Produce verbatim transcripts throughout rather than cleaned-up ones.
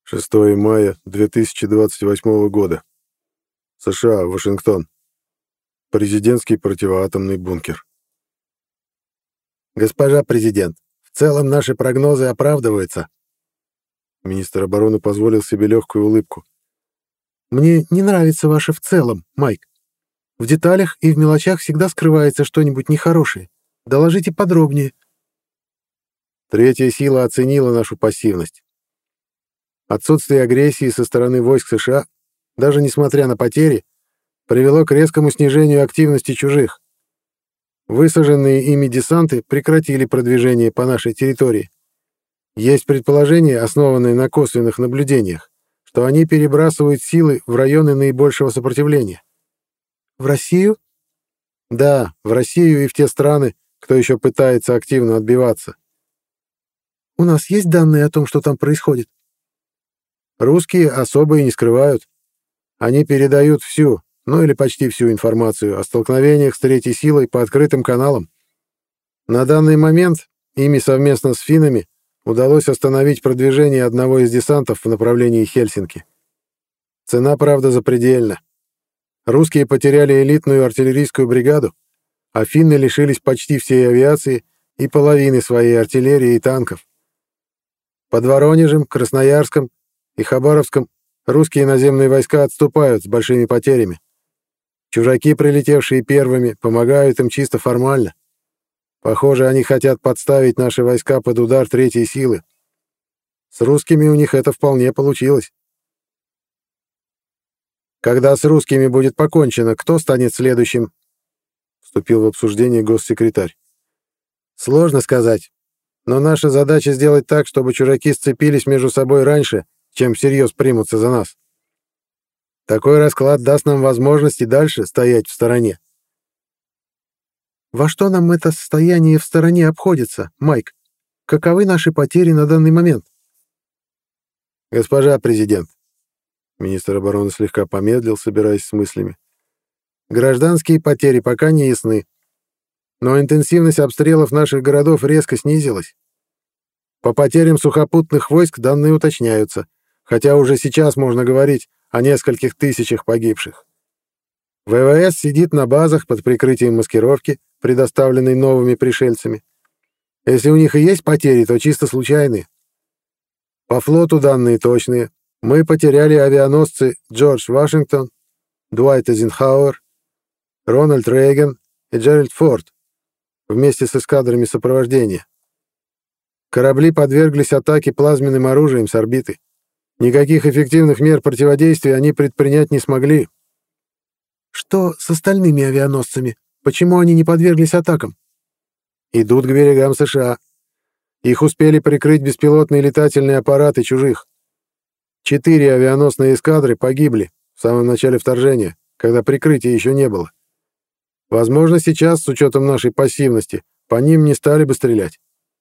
шестое мая две тысячи двадцать восьмого года. США, Вашингтон. Президентский противоатомный бункер. Госпожа президент, в целом наши прогнозы оправдываются. Министр обороны позволил себе легкую улыбку. Мне не нравится ваше «в целом», Майк. В деталях и в мелочах всегда скрывается что-нибудь нехорошее. Доложите подробнее. Третья сила оценила нашу пассивность. Отсутствие агрессии со стороны войск США, даже несмотря на потери, привело к резкому снижению активности чужих. Высаженные ими десанты прекратили продвижение по нашей территории. Есть предположение, основанное на косвенных наблюдениях, что они перебрасывают силы в районы наибольшего сопротивления. В Россию? Да, в Россию и в те страны, кто еще пытается активно отбиваться. У нас есть данные о том, что там происходит? Русские особо и не скрывают. Они передают всю, ну или почти всю информацию о столкновениях с третьей силой по открытым каналам. На данный момент ими совместно с финнами удалось остановить продвижение одного из десантов в направлении Хельсинки. Цена, правда, запредельна. Русские потеряли элитную артиллерийскую бригаду, а финны лишились почти всей авиации и половины своей артиллерии и танков. Под Воронежем, Красноярском и Хабаровском русские наземные войска отступают с большими потерями. Чужаки, прилетевшие первыми, помогают им чисто формально. Похоже, они хотят подставить наши войска под удар третьей силы. С русскими у них это вполне получилось. Когда с русскими будет покончено, кто станет следующим? Вступил в обсуждение госсекретарь. Сложно сказать, но наша задача сделать так, чтобы чужаки сцепились между собой раньше, чем всерьез примутся за нас. Такой расклад даст нам возможность и дальше стоять в стороне. Во что нам это состояние в стороне обходится, Майк? Каковы наши потери на данный момент? Госпожа президент, министр обороны слегка помедлил, собираясь с мыслями. Гражданские потери пока не ясны, но интенсивность обстрелов наших городов резко снизилась. По потерям сухопутных войск данные уточняются, хотя уже сейчас можно говорить о нескольких тысячах погибших. ВВС сидит на базах под прикрытием маскировки, предоставленной новыми пришельцами. Если у них и есть потери, то чисто случайные. По флоту данные точные. Мы потеряли авианосцы Джордж Вашингтон, Дуайт Эйзенхауэр, Рональд Рейган и Джеральд Форд вместе с эскадрами сопровождения. Корабли подверглись атаке плазменным оружием с орбиты. Никаких эффективных мер противодействия они предпринять не смогли. Что с остальными авианосцами? Почему они не подверглись атакам? Идут к берегам США. Их успели прикрыть беспилотные летательные аппараты чужих. Четыре авианосные эскадры погибли в самом начале вторжения, когда прикрытия еще не было. Возможно, сейчас, с учетом нашей пассивности, по ним не стали бы стрелять.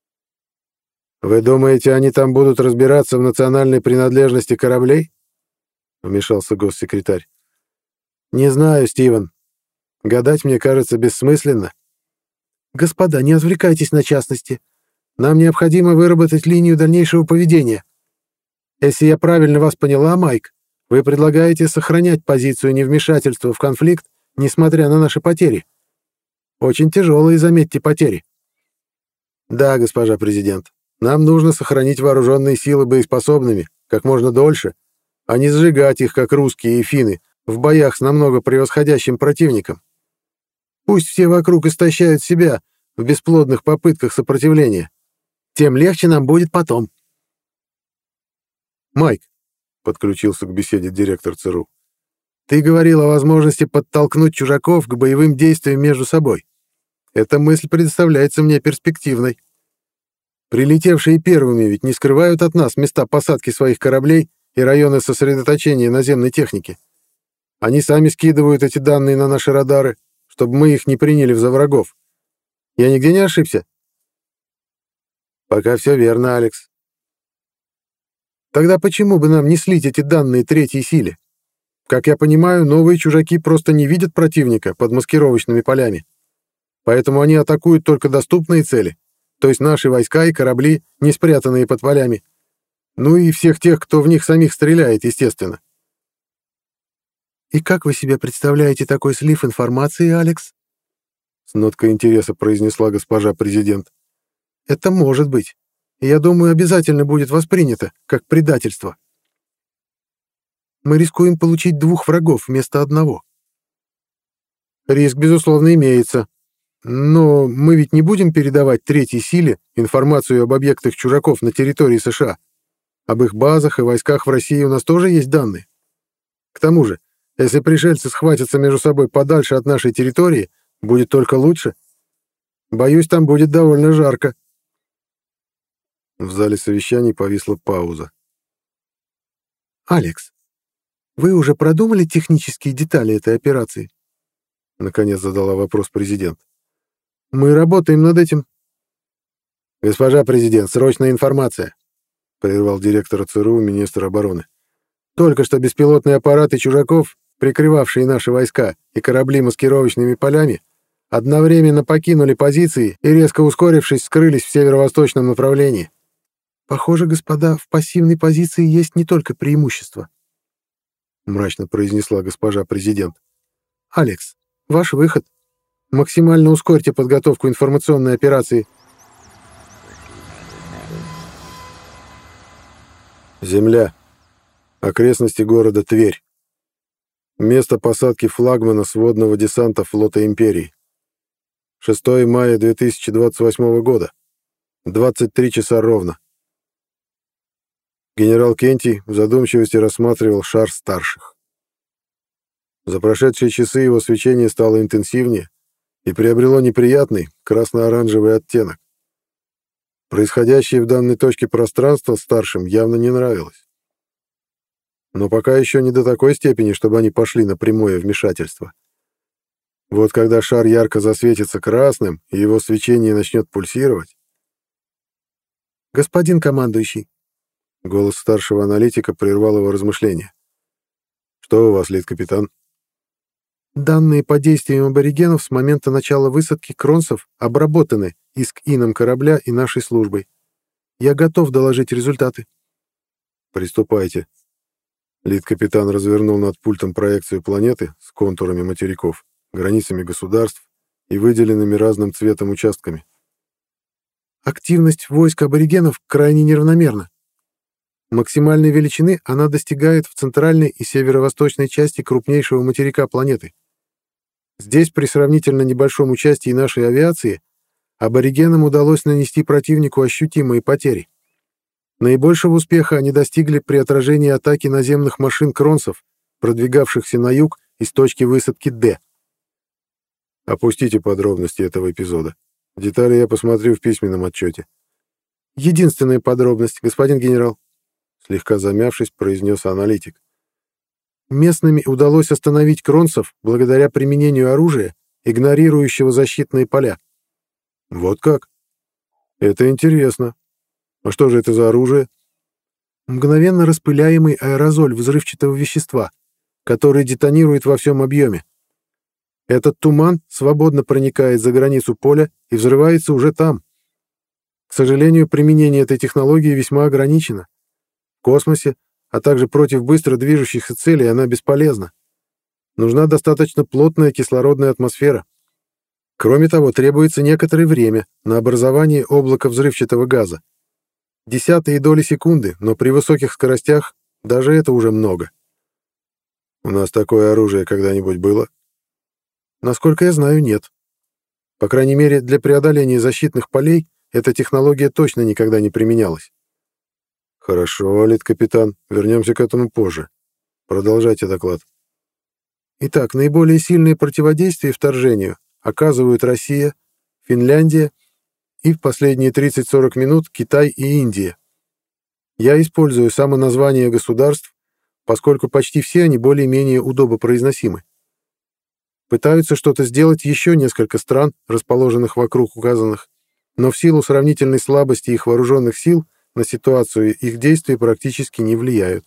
«Вы думаете, они там будут разбираться в национальной принадлежности кораблей?» — вмешался госсекретарь. «Не знаю, Стивен. Гадать, мне кажется, бессмысленно». «Господа, не отвлекайтесь на частности. Нам необходимо выработать линию дальнейшего поведения. Если я правильно вас поняла, Майк, вы предлагаете сохранять позицию невмешательства в конфликт, несмотря на наши потери. Очень тяжелые, заметьте, потери». «Да, госпожа президент. Нам нужно сохранить вооруженные силы боеспособными как можно дольше, а не сжигать их, как русские и финны, в боях с намного превосходящим противником. Пусть все вокруг истощают себя в бесплодных попытках сопротивления. Тем легче нам будет потом». «Майк», — подключился к беседе директор ЦРУ, «ты говорил о возможности подтолкнуть чужаков к боевым действиям между собой. Эта мысль представляется мне перспективной. Прилетевшие первыми ведь не скрывают от нас места посадки своих кораблей и районы сосредоточения наземной техники. Они сами скидывают эти данные на наши радары, чтобы мы их не приняли за врагов. Я нигде не ошибся?» «Пока все верно, Алекс». «Тогда почему бы нам не слить эти данные третьей силе? Как я понимаю, новые чужаки просто не видят противника под маскировочными полями. Поэтому они атакуют только доступные цели, то есть наши войска и корабли, не спрятанные под полями. Ну и всех тех, кто в них самих стреляет, естественно. «И как вы себе представляете такой слив информации, Алекс?» С ноткой интереса произнесла госпожа президент. «Это может быть. И я думаю, обязательно будет воспринято, как предательство. Мы рискуем получить двух врагов вместо одного». «Риск, безусловно, имеется. Но мы ведь не будем передавать третьей силе информацию об объектах чужаков на территории США. Об их базах и войсках в России у нас тоже есть данные. К тому же, если пришельцы схватятся между собой подальше от нашей территории, будет только лучше. Боюсь, там будет довольно жарко». В зале совещаний повисла пауза. «Алекс, вы уже продумали технические детали этой операции?» Наконец задала вопрос президент. «Мы работаем над этим». «Госпожа президент, срочная информация», — прервал директора ЦРУ министр обороны. «Только что беспилотные аппараты чужаков, прикрывавшие наши войска, и корабли маскировочными полями, одновременно покинули позиции и, резко ускорившись, скрылись в северо-восточном направлении». «Похоже, господа, в пассивной позиции есть не только преимущество», — мрачно произнесла госпожа президент. «Алекс, ваш выход. Максимально ускорьте подготовку информационной операции». Земля. Окрестности города Тверь. Место посадки флагмана сводного десанта флота Империи. шестого мая две тысячи двадцать восьмого года. двадцать три часа ровно. Генерал Кентий в задумчивости рассматривал шар старших. За прошедшие часы его свечение стало интенсивнее и приобрело неприятный красно-оранжевый оттенок. Происходящее в данной точке пространства старшим явно не нравилось. Но пока еще не до такой степени, чтобы они пошли на прямое вмешательство. Вот когда шар ярко засветится красным, и его свечение начнет пульсировать... «Господин командующий», — голос старшего аналитика прервал его размышления. «Что у вас, лид-капитан?» «Данные по действиям аборигенов с момента начала высадки кронсов обработаны иск-ином корабля и нашей службой. Я готов доложить результаты». «Приступайте». Лид-капитан развернул над пультом проекцию планеты с контурами материков, границами государств и выделенными разным цветом участками. «Активность войск аборигенов крайне неравномерна. Максимальной величины она достигает в центральной и северо-восточной части крупнейшего материка планеты. Здесь, при сравнительно небольшом участии нашей авиации, аборигенам удалось нанести противнику ощутимые потери. Наибольшего успеха они достигли при отражении атаки наземных машин кронсов, продвигавшихся на юг из точки высадки Д. Опустите подробности этого эпизода. Детали я посмотрю в письменном отчете. Единственная подробность, господин генерал. Слегка замявшись, произнес аналитик. Местными удалось остановить кронсов благодаря применению оружия, игнорирующего защитные поля. Вот как? Это интересно. А что же это за оружие? Мгновенно распыляемый аэрозоль взрывчатого вещества, который детонирует во всем объеме. Этот туман свободно проникает за границу поля и взрывается уже там. К сожалению, применение этой технологии весьма ограничено. В космосе, а также против быстро движущихся целей она бесполезна. Нужна достаточно плотная кислородная атмосфера. Кроме того, требуется некоторое время на образование облака взрывчатого газа. Десятые доли секунды, но при высоких скоростях даже это уже много. У нас такое оружие когда-нибудь было? Насколько я знаю, нет. По крайней мере, для преодоления защитных полей эта технология точно никогда не применялась. Хорошо, лид-капитан, вернемся к этому позже. Продолжайте доклад. Итак, наиболее сильное противодействие вторжению оказывают Россия, Финляндия и в последние тридцать-сорок минут Китай и Индия. Я использую самоназвания государств, поскольку почти все они более-менее удобопроизносимы. Пытаются что-то сделать еще несколько стран, расположенных вокруг указанных, но в силу сравнительной слабости их вооруженных сил на ситуацию их действия практически не влияют.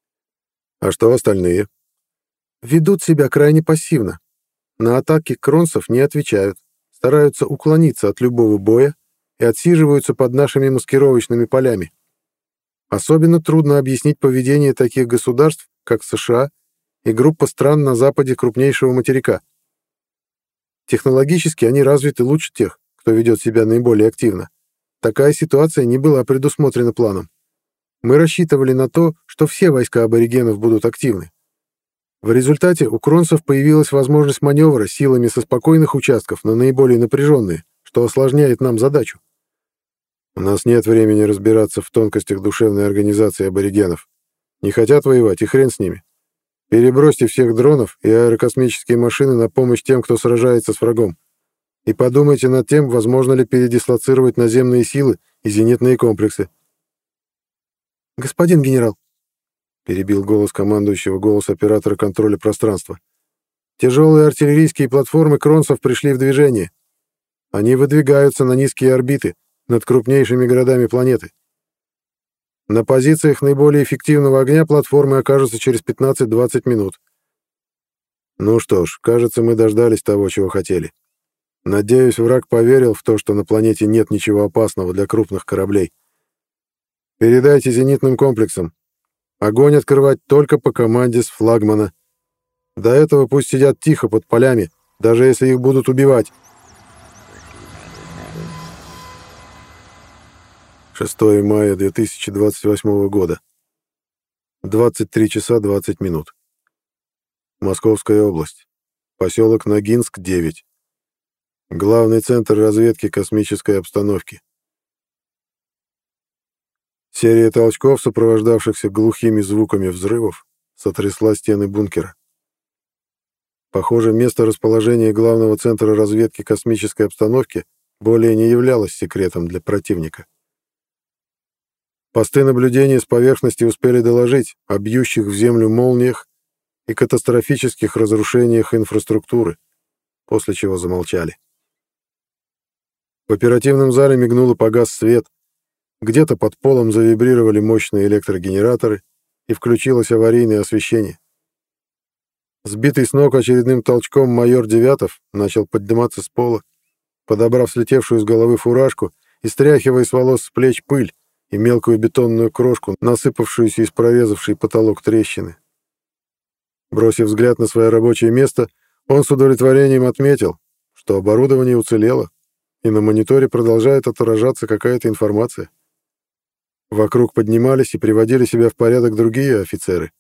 А что остальные? Ведут себя крайне пассивно. На атаки кронсов не отвечают, стараются уклониться от любого боя и отсиживаются под нашими маскировочными полями. Особенно трудно объяснить поведение таких государств, как США и группа стран на западе крупнейшего материка. Технологически они развиты лучше тех, кто ведет себя наиболее активно. Такая ситуация не была предусмотрена планом. Мы рассчитывали на то, что все войска аборигенов будут активны. В результате у кронцев появилась возможность маневра силами со спокойных участков на наиболее напряженные, что осложняет нам задачу. У нас нет времени разбираться в тонкостях душевной организации аборигенов. Не хотят воевать, и хрен с ними. Перебросьте всех дронов и аэрокосмические машины на помощь тем, кто сражается с врагом. И подумайте над тем, возможно ли передислоцировать наземные силы и зенитные комплексы. «Господин генерал», — перебил голос командующего голос оператора контроля пространства, «тяжелые артиллерийские платформы кронцев пришли в движение. Они выдвигаются на низкие орбиты над крупнейшими городами планеты. На позициях наиболее эффективного огня платформы окажутся через пятнадцать-двадцать минут. Ну что ж, кажется, мы дождались того, чего хотели. Надеюсь, враг поверил в то, что на планете нет ничего опасного для крупных кораблей. Передайте зенитным комплексам. Огонь открывать только по команде с флагмана. До этого пусть сидят тихо под полями, даже если их будут убивать». шестое мая две тысячи двадцать восьмого года. двадцать три часа двадцать минут. Московская область. Поселок Ногинск, девять. Главный центр разведки космической обстановки. Серия толчков, сопровождавшихся глухими звуками взрывов, сотрясла стены бункера. Похоже, место расположения главного центра разведки космической обстановки более не являлось секретом для противника. Посты наблюдения с поверхности успели доложить о бьющих в землю молниях и катастрофических разрушениях инфраструктуры, после чего замолчали. В оперативном зале мигнул и погас свет, где-то под полом завибрировали мощные электрогенераторы и включилось аварийное освещение. Сбитый с ног очередным толчком майор Девятов начал подниматься с пола, подобрав слетевшую с головы фуражку и стряхивая с волос с плеч пыль и мелкую бетонную крошку, насыпавшуюся из прорезавшей потолок трещины. Бросив взгляд на свое рабочее место, он с удовлетворением отметил, что оборудование уцелело, и на мониторе продолжает отображаться какая-то информация. Вокруг поднимались и приводили себя в порядок другие офицеры.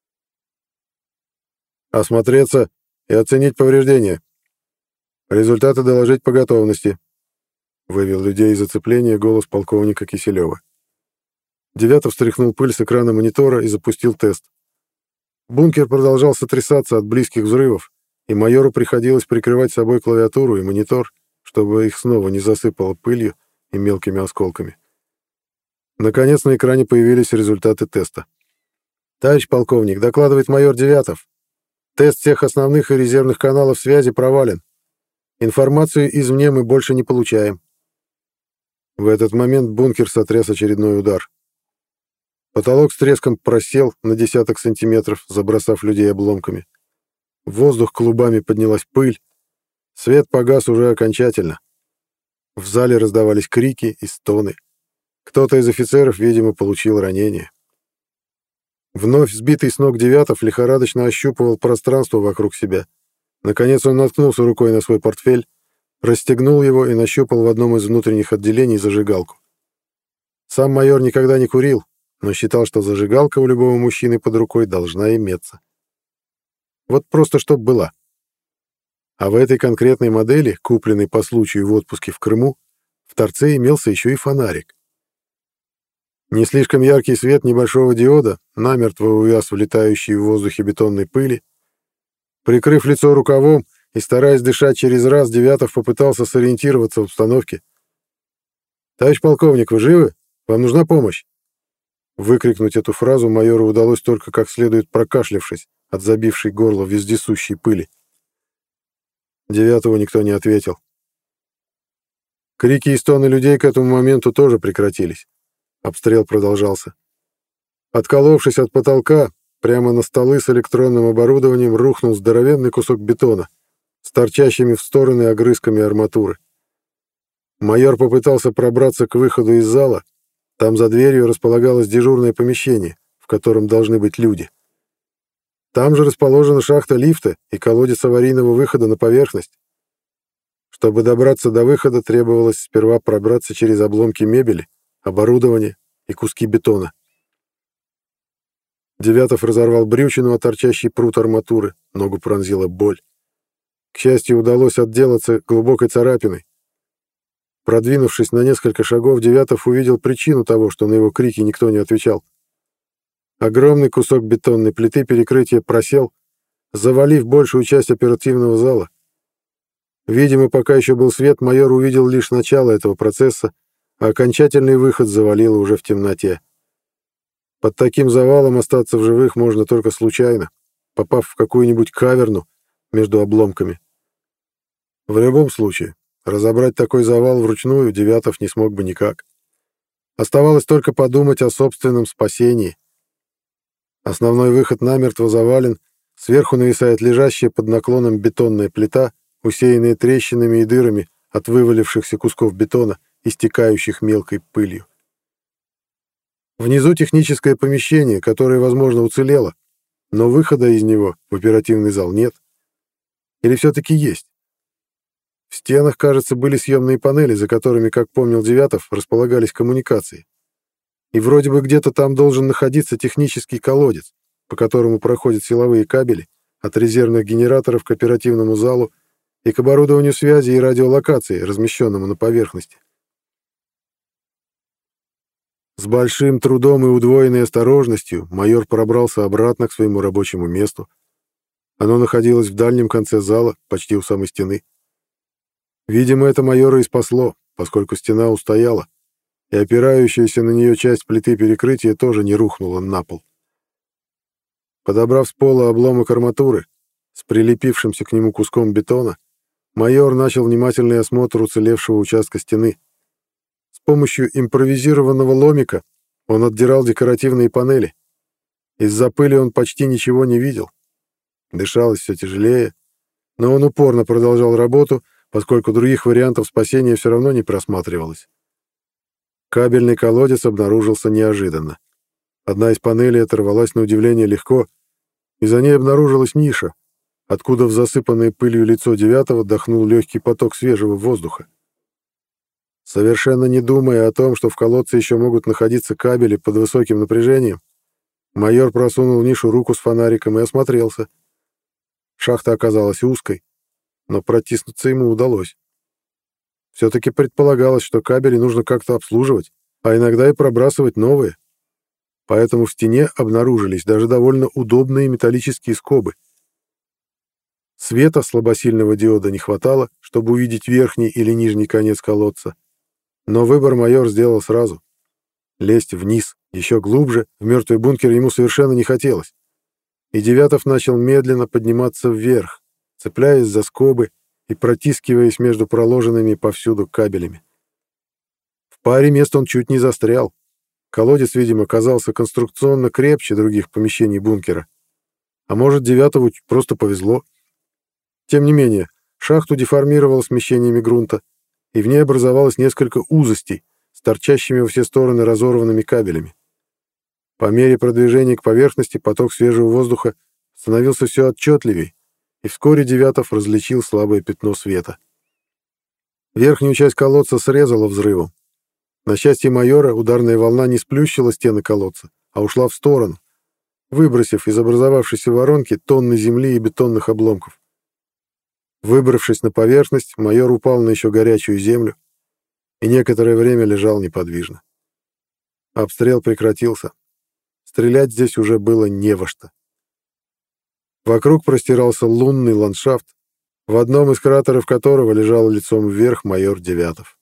«Осмотреться и оценить повреждения. Результаты доложить по готовности», — вывел людей из оцепления голос полковника Киселева. Девятов стряхнул пыль с экрана монитора и запустил тест. Бункер продолжал сотрясаться от близких взрывов, и майору приходилось прикрывать собой клавиатуру и монитор, чтобы их снова не засыпало пылью и мелкими осколками. Наконец на экране появились результаты теста. «Товарищ полковник, докладывает майор Девятов. Тест всех основных и резервных каналов связи провален. Информацию извне мы больше не получаем». В этот момент бункер сотряс очередной удар. Потолок с треском просел на десяток сантиметров, забросав людей обломками. В воздух клубами поднялась пыль. Свет погас уже окончательно. В зале раздавались крики и стоны. Кто-то из офицеров, видимо, получил ранение. Вновь сбитый с ног Девятов лихорадочно ощупывал пространство вокруг себя. Наконец он наткнулся рукой на свой портфель, расстегнул его и нащупал в одном из внутренних отделений зажигалку. Сам майор никогда не курил, но считал, что зажигалка у любого мужчины под рукой должна иметься. Вот просто чтоб была. А в этой конкретной модели, купленной по случаю в отпуске в Крыму, в торце имелся еще и фонарик. Не слишком яркий свет небольшого диода намертво увяз в летающей в воздухе бетонной пыли. Прикрыв лицо рукавом и стараясь дышать через раз, Девятов попытался сориентироваться в обстановке. «Товарищ полковник, вы живы? Вам нужна помощь?» Выкрикнуть эту фразу майору удалось только как следует прокашлявшись от забившей горло вездесущей пыли. Девятого никто не ответил. Крики и стоны людей к этому моменту тоже прекратились. Обстрел продолжался. Отколовшись от потолка, прямо на столы с электронным оборудованием рухнул здоровенный кусок бетона с торчащими в стороны огрызками арматуры. Майор попытался пробраться к выходу из зала, Там за дверью располагалось дежурное помещение, в котором должны быть люди. Там же расположена шахта лифта и колодец аварийного выхода на поверхность. Чтобы добраться до выхода, требовалось сперва пробраться через обломки мебели, оборудования и куски бетона. Девятов разорвал брючину о торчащий прут арматуры, ногу пронзила боль. К счастью, удалось отделаться глубокой царапиной. Продвинувшись на несколько шагов, Девятов увидел причину того, что на его крики никто не отвечал. Огромный кусок бетонной плиты перекрытия просел, завалив большую часть оперативного зала. Видимо, пока еще был свет, майор увидел лишь начало этого процесса, а окончательный выход завалило уже в темноте. Под таким завалом остаться в живых можно только случайно, попав в какую-нибудь каверну между обломками. В любом случае, разобрать такой завал вручную Девятов не смог бы никак. Оставалось только подумать о собственном спасении. Основной выход намертво завален, сверху нависает лежащая под наклоном бетонная плита, усеянная трещинами и дырами от вывалившихся кусков бетона, истекающих мелкой пылью. Внизу техническое помещение, которое, возможно, уцелело, но выхода из него в оперативный зал нет. Или все-таки есть? В стенах, кажется, были съемные панели, за которыми, как помнил Девятов, располагались коммуникации. И вроде бы где-то там должен находиться технический колодец, по которому проходят силовые кабели от резервных генераторов к оперативному залу и к оборудованию связи и радиолокации, размещенному на поверхности. С большим трудом и удвоенной осторожностью майор пробрался обратно к своему рабочему месту. Оно находилось в дальнем конце зала, почти у самой стены. Видимо, это майора и спасло, поскольку стена устояла, и опирающаяся на нее часть плиты перекрытия тоже не рухнула на пол. Подобрав с пола обломок арматуры с прилепившимся к нему куском бетона, майор начал внимательный осмотр уцелевшего участка стены. С помощью импровизированного ломика он отдирал декоративные панели. Из-за пыли он почти ничего не видел. Дышалось все тяжелее, но он упорно продолжал работу, поскольку других вариантов спасения все равно не просматривалось. Кабельный колодец обнаружился неожиданно. Одна из панелей оторвалась на удивление легко, и за ней обнаружилась ниша, откуда в засыпанное пылью лицо Девятого дохнул легкий поток свежего воздуха. Совершенно не думая о том, что в колодце еще могут находиться кабели под высоким напряжением, майор просунул в нишу руку с фонариком и осмотрелся. Шахта оказалась узкой, но протиснуться ему удалось. Все-таки предполагалось, что кабели нужно как-то обслуживать, а иногда и пробрасывать новые. Поэтому в стене обнаружились даже довольно удобные металлические скобы. Света слабосильного диода не хватало, чтобы увидеть верхний или нижний конец колодца. Но выбор майор сделал сразу. Лезть вниз, еще глубже, в мертвый бункер ему совершенно не хотелось. И Девятов начал медленно подниматься вверх, цепляясь за скобы и протискиваясь между проложенными повсюду кабелями. В паре мест он чуть не застрял. Колодец, видимо, казался конструкционно крепче других помещений бункера. А может, Девятову просто повезло. Тем не менее, шахту деформировало смещениями грунта, и в ней образовалось несколько узостей с торчащими во все стороны разорванными кабелями. По мере продвижения к поверхности поток свежего воздуха становился все отчетливей, и вскоре Девятов различил слабое пятно света. Верхнюю часть колодца срезало взрывом. На счастье майора, ударная волна не сплющила стены колодца, а ушла в сторону, выбросив из образовавшейся воронки тонны земли и бетонных обломков. Выбравшись на поверхность, майор упал на еще горячую землю и некоторое время лежал неподвижно. Обстрел прекратился. Стрелять здесь уже было не во что. Вокруг простирался лунный ландшафт, в одном из кратеров которого лежал лицом вверх майор Девятов.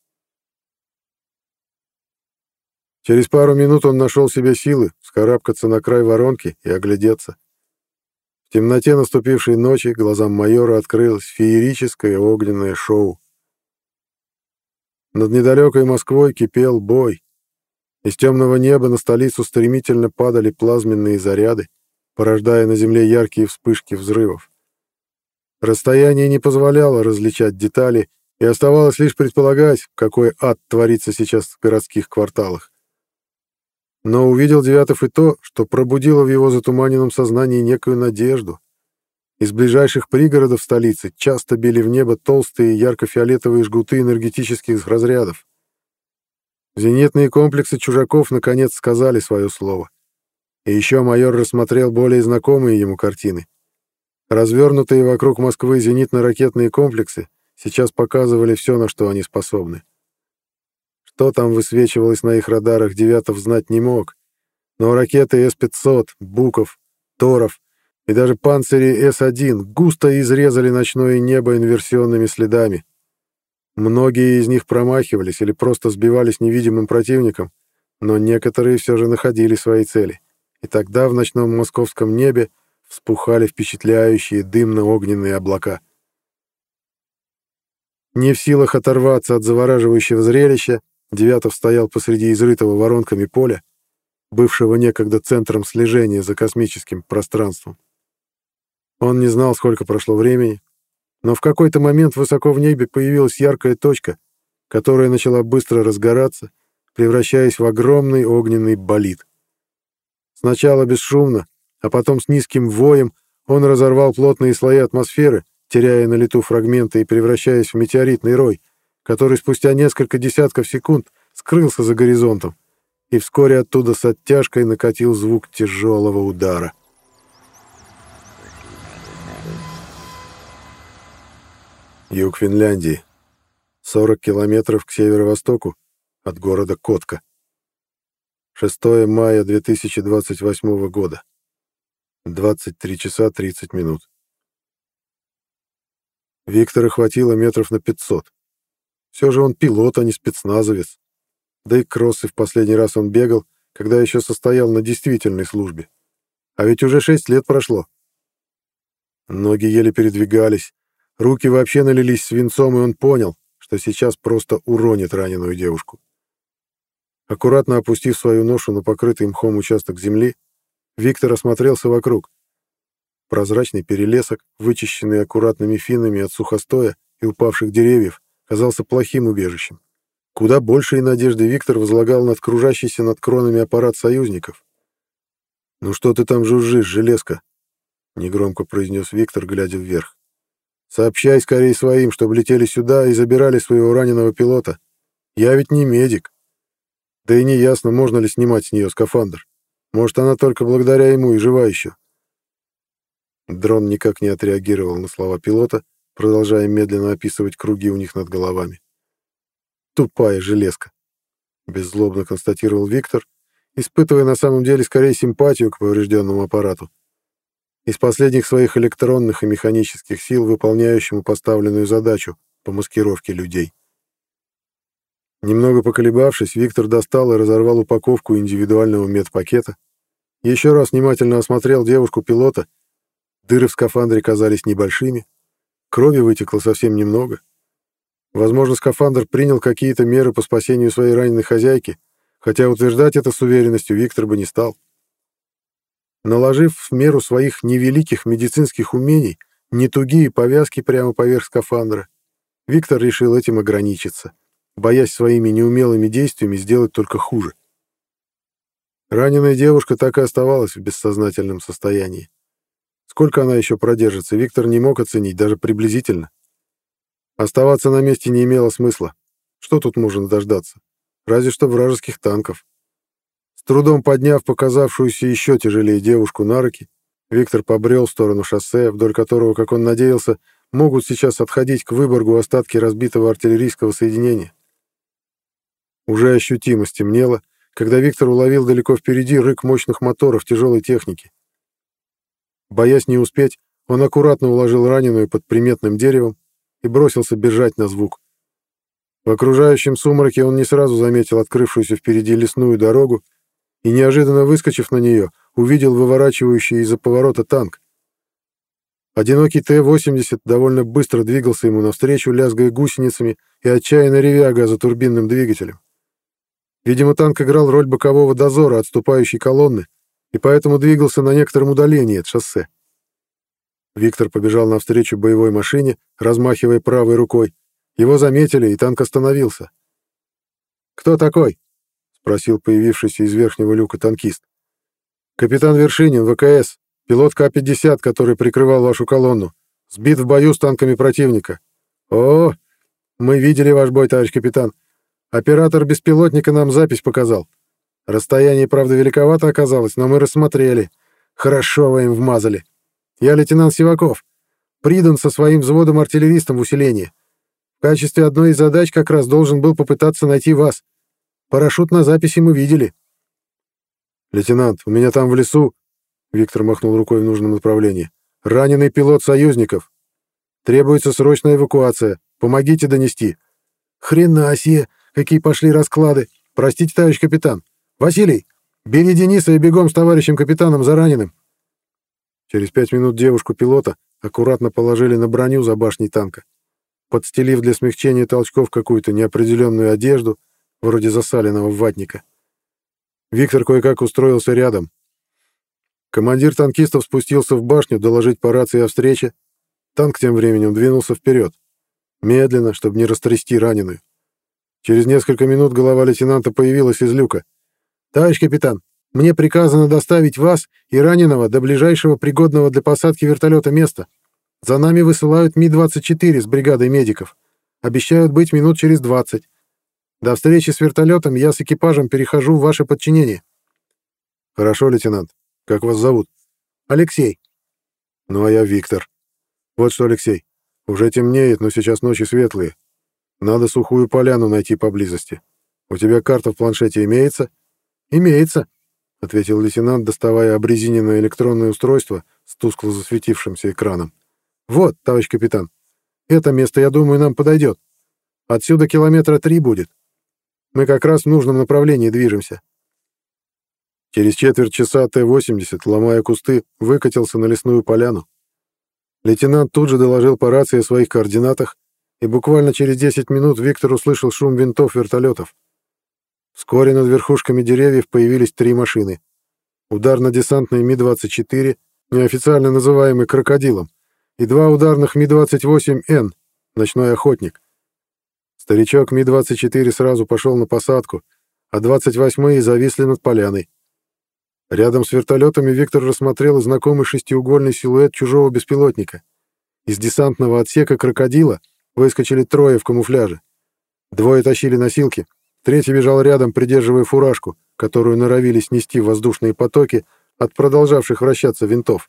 Через пару минут он нашел себе силы вскарабкаться на край воронки и оглядеться. В темноте наступившей ночи глазам майора открылось феерическое огненное шоу. Над недалекой Москвой кипел бой. Из темного неба на столицу стремительно падали плазменные заряды, порождая на земле яркие вспышки взрывов. Расстояние не позволяло различать детали, и оставалось лишь предполагать, какой ад творится сейчас в городских кварталах. Но увидел Девятов и то, что пробудило в его затуманенном сознании некую надежду. Из ближайших пригородов столицы часто били в небо толстые ярко-фиолетовые жгуты энергетических разрядов. Зенитные комплексы чужаков наконец сказали свое слово. И еще майор рассмотрел более знакомые ему картины. Развернутые вокруг Москвы зенитно-ракетные комплексы сейчас показывали все, на что они способны. Что там высвечивалось на их радарах, Девятов знать не мог. Но ракеты эс пятьсот, Буков, Торов и даже панцири эс один густо изрезали ночное небо инверсионными следами. Многие из них промахивались или просто сбивались невидимым противником, но некоторые все же находили свои цели. И тогда в ночном московском небе вспухали впечатляющие дымно-огненные облака. Не в силах оторваться от завораживающего зрелища, Девятов стоял посреди изрытого воронками поля, бывшего некогда центром слежения за космическим пространством. Он не знал, сколько прошло времени, но в какой-то момент высоко в небе появилась яркая точка, которая начала быстро разгораться, превращаясь в огромный огненный болид. Сначала бесшумно, а потом с низким воем он разорвал плотные слои атмосферы, теряя на лету фрагменты и превращаясь в метеоритный рой, который спустя несколько десятков секунд скрылся за горизонтом, и вскоре оттуда с оттяжкой накатил звук тяжелого удара. Юг Финляндии. сорок километров к северо-востоку от города Котка. шестое мая две тысячи двадцать восьмого года. двадцать три часа тридцать минут. Виктора хватило метров на пятьсот. Все же он пилот, а не спецназовец. Да и кроссы в последний раз он бегал, когда еще состоял на действительной службе. А ведь уже шесть лет прошло. Ноги еле передвигались, руки вообще налились свинцом, и он понял, что сейчас просто уронит раненую девушку. Аккуратно опустив свою ношу на покрытый мхом участок земли, Виктор осмотрелся вокруг. Прозрачный перелесок, вычищенный аккуратными финами от сухостоя и упавших деревьев, казался плохим убежищем. Куда большие надежды Виктор возлагал над кружащийся над кронами аппарат союзников. «Ну что ты там жужжишь, железка?» — негромко произнес Виктор, глядя вверх. «Сообщай скорее своим, чтобы летели сюда и забирали своего раненого пилота. Я ведь не медик. Да и не ясно, можно ли снимать с нее скафандр. Может, она только благодаря ему и жива еще». Дрон никак не отреагировал на слова пилота, продолжая медленно описывать круги у них над головами. «Тупая железка», — беззлобно констатировал Виктор, испытывая на самом деле скорее симпатию к поврежденному аппарату. Из последних своих электронных и механических сил, выполняющему поставленную задачу по маскировке людей. Немного поколебавшись, Виктор достал и разорвал упаковку индивидуального медпакета, еще раз внимательно осмотрел девушку-пилота. Дыры в скафандре казались небольшими, крови вытекло совсем немного. Возможно, скафандр принял какие-то меры по спасению своей раненой хозяйки, хотя утверждать это с уверенностью Виктор бы не стал. Наложив в меру своих невеликих медицинских умений нетугие повязки прямо поверх скафандра, Виктор решил этим ограничиться, боясь своими неумелыми действиями сделать только хуже. Раненая девушка так и оставалась в бессознательном состоянии. Сколько она еще продержится, Виктор не мог оценить даже приблизительно. Оставаться на месте не имело смысла. Что тут можно дождаться? Разве что вражеских танков. С трудом подняв показавшуюся еще тяжелее девушку на руки, Виктор побрел в сторону шоссе, вдоль которого, как он надеялся, могут сейчас отходить к Выборгу остатки разбитого артиллерийского соединения. Уже ощутимо стемнело, когда Виктор уловил далеко впереди рык мощных моторов тяжелой техники. Боясь не успеть, он аккуратно уложил раненую под приметным деревом и бросился бежать на звук. В окружающем сумраке он не сразу заметил открывшуюся впереди лесную дорогу и, неожиданно выскочив на нее, увидел выворачивающий из-за поворота танк. Одинокий Т восемьдесят довольно быстро двигался ему навстречу, лязгая гусеницами и отчаянно ревя газотурбинным двигателем. Видимо, танк играл роль бокового дозора отступающей колонны и поэтому двигался на некотором удалении от шоссе. Виктор побежал навстречу боевой машине, размахивая правой рукой. Его заметили, и танк остановился. «Кто такой?» — спросил появившийся из верхнего люка танкист. «Капитан Вершинин, ВКС, пилот Ка пятьдесят, который прикрывал вашу колонну. Сбит в бою с танками противника». «О, мы видели ваш бой, товарищ капитан. Оператор беспилотника нам запись показал. Расстояние, правда, великовато оказалось, но мы рассмотрели. Хорошо вы им вмазали. Я лейтенант Сиваков. Придан со своим взводом артиллеристом в усиление. В качестве одной из задач как раз должен был попытаться найти вас. Парашют на записи мы видели». «Лейтенант, у меня там в лесу...» Виктор махнул рукой в нужном направлении. «Раненый пилот союзников. Требуется срочная эвакуация. Помогите донести». «Хрена себе, какие пошли расклады. Простите, товарищ капитан. Василий, бери Дениса и бегом с товарищем капитаном за раненым». Через пять минут девушку-пилота аккуратно положили на броню за башней танка, подстелив для смягчения толчков какую-то неопределенную одежду, вроде засаленного ватника. Виктор кое-как устроился рядом. Командир танкистов спустился в башню доложить по рации о встрече. Танк тем временем двинулся вперед, медленно, чтобы не растрясти раненую. Через несколько минут голова лейтенанта появилась из люка. «Товарищ капитан, мне приказано доставить вас и раненого до ближайшего пригодного для посадки вертолета места. За нами высылают Ми двадцать четыре с бригадой медиков. Обещают быть минут через двадцать. До встречи с вертолетом я с экипажем перехожу в ваше подчинение». «Хорошо, лейтенант. Как вас зовут?» «Алексей». «Ну, а я Виктор. Вот что, Алексей, уже темнеет, но сейчас ночи светлые. Надо сухую поляну найти поблизости. У тебя карта в планшете имеется?» «Имеется», — ответил лейтенант, доставая обрезиненное электронное устройство с тускло засветившимся экраном. «Вот, товарищ капитан, это место, я думаю, нам подойдет. Отсюда километра три будет. Мы как раз в нужном направлении движемся». Через четверть часа Т восемьдесят, ломая кусты, выкатился на лесную поляну. Лейтенант тут же доложил по рации о своих координатах, и буквально через десять минут Виктор услышал шум винтов вертолетов. Вскоре над верхушками деревьев появились три машины. Ударно-десантный Ми двадцать четыре, неофициально называемый «Крокодилом», и два ударных Ми двадцать восемь Н, ночной охотник. Старичок Ми двадцать четыре сразу пошел на посадку, а двадцать восьмые зависли над поляной. Рядом с вертолетами Виктор рассмотрел знакомый шестиугольный силуэт чужого беспилотника. Из десантного отсека «Крокодила» выскочили трое в камуфляже. Двое тащили носилки, третий бежал рядом, придерживая фуражку, которую норовили снести воздушные потоки от продолжавших вращаться винтов.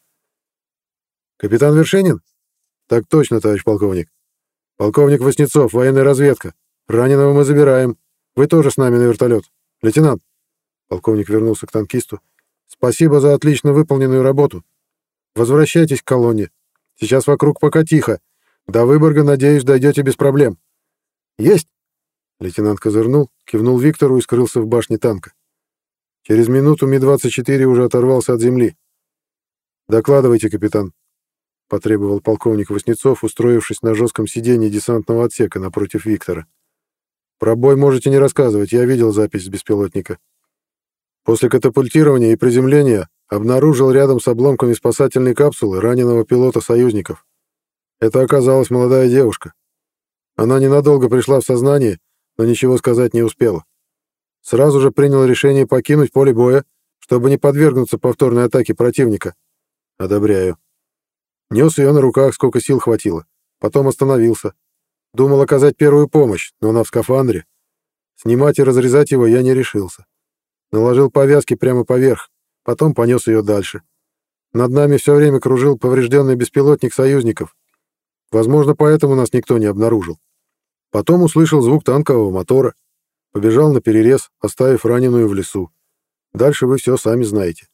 «Капитан Вершинин?» «Так точно, товарищ полковник». «Полковник Васнецов, военная разведка. Раненого мы забираем. Вы тоже с нами на вертолет. Лейтенант». Полковник вернулся к танкисту. «Спасибо за отлично выполненную работу. Возвращайтесь к колонне. Сейчас вокруг пока тихо. До Выборга, надеюсь, дойдете без проблем». «Есть!» Лейтенант козырнул, кивнул Виктору и скрылся в башне танка. Через минуту Ми двадцать четыре уже оторвался от земли. «Докладывайте, капитан», — потребовал полковник Васнецов, устроившись на жестком сиденье десантного отсека напротив Виктора. «Про бой можете не рассказывать, я видел запись с беспилотника. После катапультирования и приземления обнаружил рядом с обломками спасательной капсулы раненого пилота союзников. Это оказалась молодая девушка. Она ненадолго пришла в сознание, но ничего сказать не успела. Сразу же принял решение покинуть поле боя, чтобы не подвергнуться повторной атаке противника. Одобряю. Нес ее на руках, сколько сил хватило. Потом остановился. Думал оказать первую помощь, но она в скафандре. Снимать и разрезать его я не решился. Наложил повязки прямо поверх, потом понес ее дальше. Над нами все время кружил поврежденный беспилотник союзников. Возможно, поэтому нас никто не обнаружил. Потом услышал звук танкового мотора. Побежал на перерез, оставив раненую в лесу. Дальше вы все сами знаете.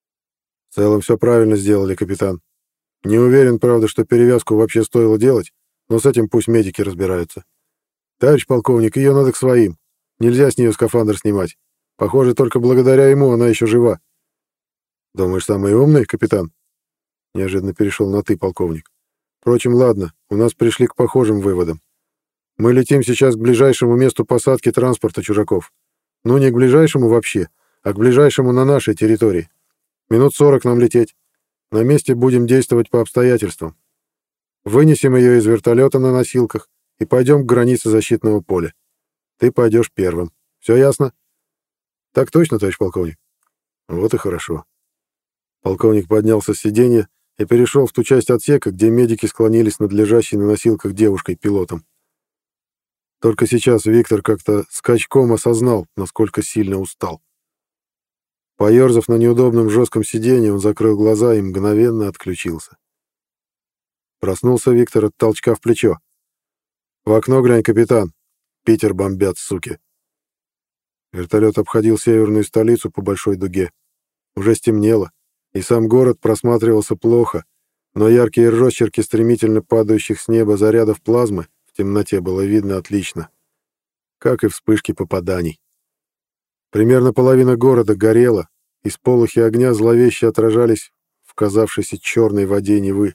В целом все правильно сделали, капитан. Не уверен, правда, что перевязку вообще стоило делать, но с этим пусть медики разбираются. Товарищ полковник, ее надо к своим. Нельзя с нее скафандр снимать. Похоже, только благодаря ему она еще жива. Думаешь, самый умный, капитан? Неожиданно перешел на «ты», полковник. Впрочем, ладно, у нас пришли к похожим выводам. Мы летим сейчас к ближайшему месту посадки транспорта чужаков. Ну, не к ближайшему вообще, а к ближайшему на нашей территории. Минут сорок нам лететь. На месте будем действовать по обстоятельствам. Вынесем ее из вертолета на носилках и пойдем к границе защитного поля. Ты пойдешь первым. Все ясно? Так точно, товарищ полковник. Вот и хорошо. Полковник поднялся с сиденья и перешел в ту часть отсека, где медики склонились над лежащей на носилках девушкой-пилотом. Только сейчас Виктор как-то скачком осознал, насколько сильно устал. Поерзав на неудобном жестком сиденье, он закрыл глаза и мгновенно отключился. Проснулся Виктор от толчка в плечо. «В окно глянь, капитан. Питер бомбят, суки». Вертолет обходил северную столицу по большой дуге. Уже стемнело, и сам город просматривался плохо, но яркие росчерки стремительно падающих с неба зарядов плазмы в темноте было видно отлично, как и вспышки попаданий. Примерно половина города горела, и сполохи огня зловеще отражались в казавшейся черной воде Невы.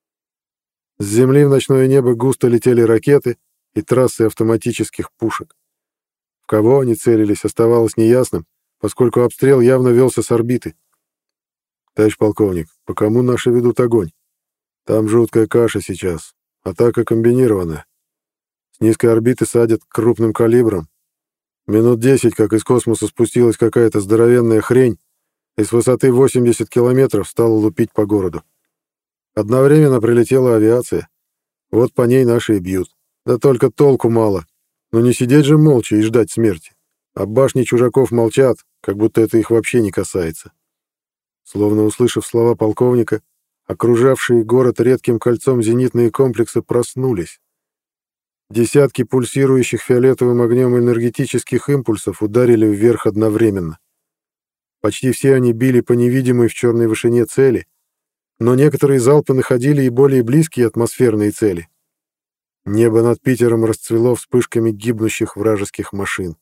С земли в ночное небо густо летели ракеты и трассы автоматических пушек. В кого они целились, оставалось неясным, поскольку обстрел явно велся с орбиты. «Товарищ полковник, по кому наши ведут огонь? Там жуткая каша сейчас, атака комбинированная. С низкой орбиты садят крупным калибром. Минут десять, как из космоса спустилась какая-то здоровенная хрень, и с высоты восемьдесят километров стала лупить по городу. Одновременно прилетела авиация. Вот по ней наши и бьют. Да только толку мало. Но не сидеть же молча и ждать смерти. А башни чужаков молчат, как будто это их вообще не касается». Словно услышав слова полковника, окружавшие город редким кольцом зенитные комплексы проснулись. Десятки пульсирующих фиолетовым огнем энергетических импульсов ударили вверх одновременно. Почти все они били по невидимой в черной вышине цели, но некоторые залпы находили и более близкие атмосферные цели. Небо над Питером расцвело вспышками гибнущих вражеских машин.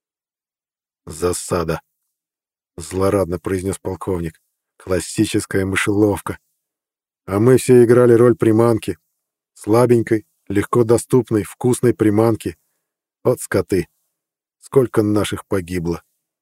«Засада», — злорадно произнес полковник. «Классическая мышеловка. А мы все играли роль приманки. Слабенькой, легко доступной, вкусной приманки. Вот скоты. Сколько наших погибло.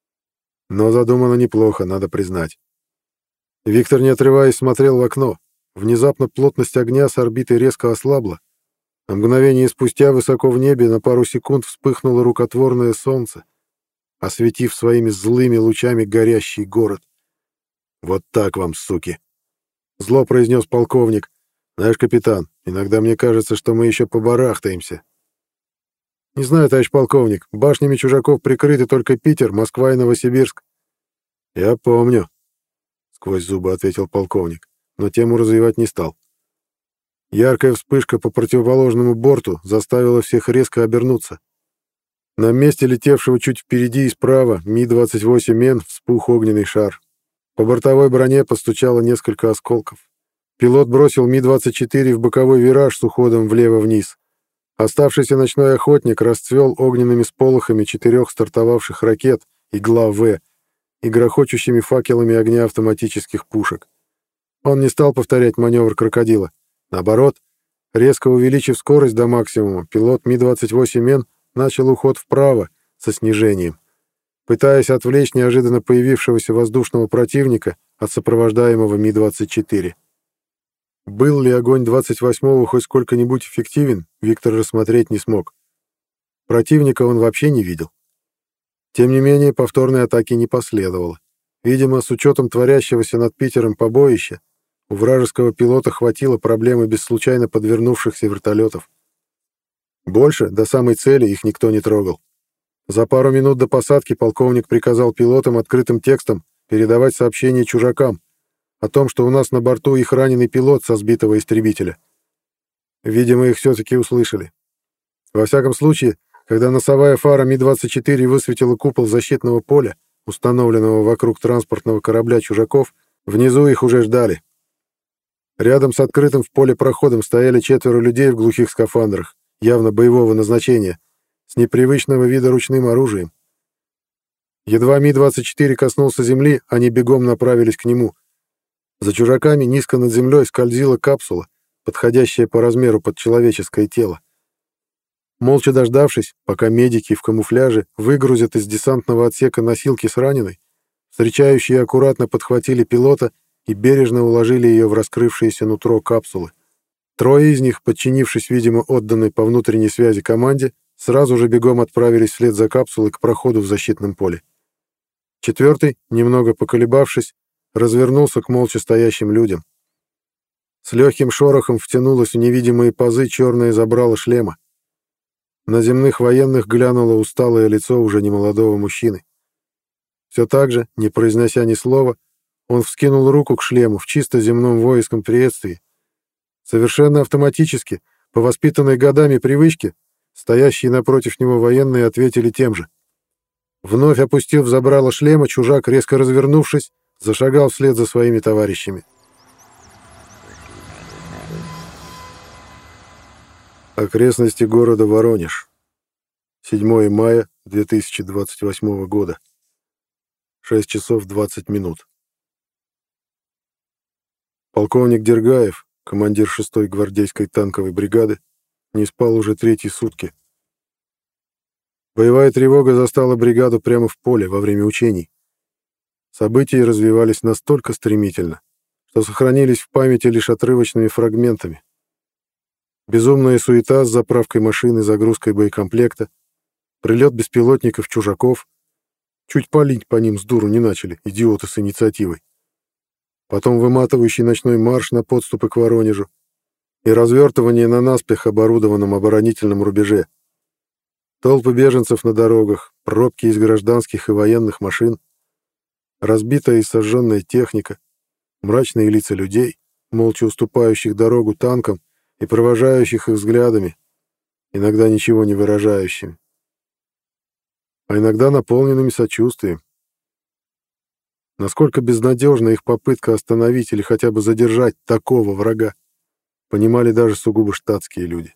Но задумано неплохо, надо признать». Виктор, не отрываясь, смотрел в окно. Внезапно плотность огня с орбиты резко ослабла. А мгновение спустя высоко в небе на пару секунд вспыхнуло рукотворное солнце, осветив своими злыми лучами горящий город. «Вот так вам, суки!» — зло произнес полковник. «Знаешь, капитан, иногда мне кажется, что мы еще побарахтаемся». «Не знаю, товарищ полковник, башнями чужаков прикрыты только Питер, Москва и Новосибирск». «Я помню», — сквозь зубы ответил полковник, но тему развивать не стал. Яркая вспышка по противоположному борту заставила всех резко обернуться. На месте летевшего чуть впереди и справа Ми двадцать восемь Н вспух огненный шар. По бортовой броне постучало несколько осколков. Пилот бросил Ми двадцать четыре в боковой вираж с уходом влево-вниз. Оставшийся ночной охотник расцвел огненными сполохами четырех стартовавших ракет «Игла-В» и грохочущими факелами огня автоматических пушек. Он не стал повторять маневр крокодила. Наоборот, резко увеличив скорость до максимума, пилот Ми двадцать восемь Н начал уход вправо со снижением, пытаясь отвлечь неожиданно появившегося воздушного противника от сопровождаемого Ми двадцать четыре. Был ли огонь двадцать восьмого хоть сколько-нибудь эффективен, Виктор рассмотреть не смог. Противника он вообще не видел. Тем не менее, повторной атаки не последовало. Видимо, с учетом творящегося над Питером побоища, у вражеского пилота хватило проблемы без случайно подвернувшихся вертолетов. Больше, до самой цели, их никто не трогал. За пару минут до посадки полковник приказал пилотам открытым текстом передавать сообщения чужакам о том, что у нас на борту их раненый пилот со сбитого истребителя. Видимо, их все-таки услышали. Во всяком случае, когда носовая фара Ми двадцать четыре высветила купол защитного поля, установленного вокруг транспортного корабля чужаков, внизу их уже ждали. Рядом с открытым в поле проходом стояли четверо людей в глухих скафандрах, явно боевого назначения, с непривычного вида ручным оружием. Едва Ми двадцать четыре коснулся земли, они бегом направились к нему. За чужаками низко над землей скользила капсула, подходящая по размеру под человеческое тело. Молча дождавшись, пока медики в камуфляже выгрузят из десантного отсека носилки с раненой, встречающие аккуратно подхватили пилота и бережно уложили ее в раскрывшееся нутро капсулы. Трое из них, подчинившись, видимо, отданной по внутренней связи команде, сразу же бегом отправились вслед за капсулой к проходу в защитном поле. Четвертый, немного поколебавшись, развернулся к молча стоящим людям. С легким шорохом втянулось в невидимые пазы черное забрало шлема. На земных военных глянуло усталое лицо уже немолодого мужчины. Все так же, не произнося ни слова, он вскинул руку к шлему в чисто земном воинском приветствии. Совершенно автоматически, по воспитанной годами привычке, стоящие напротив него военные ответили тем же. Вновь опустив забрало шлема, чужак, резко развернувшись, зашагал вслед за своими товарищами. Окрестности города Воронеж. седьмое мая две тысячи двадцать восьмого года. шесть часов двадцать минут. Полковник Дергаев, командир шестой гвардейской танковой бригады, не спал уже третьи сутки. Боевая тревога застала бригаду прямо в поле во время учений. События развивались настолько стремительно, что сохранились в памяти лишь отрывочными фрагментами. Безумная суета с заправкой машины, загрузкой боекомплекта, прилет беспилотников-чужаков. Чуть палить по ним с дуру не начали, идиоты с инициативой. Потом выматывающий ночной марш на подступы к Воронежу и развертывание на наспех оборудованном оборонительном рубеже. Толпы беженцев на дорогах, пробки из гражданских и военных машин, разбитая и сожженная техника, мрачные лица людей, молча уступающих дорогу танкам и провожающих их взглядами, иногда ничего не выражающими, а иногда наполненными сочувствием. Насколько безнадежна их попытка остановить или хотя бы задержать такого врага, понимали даже сугубо штатские люди.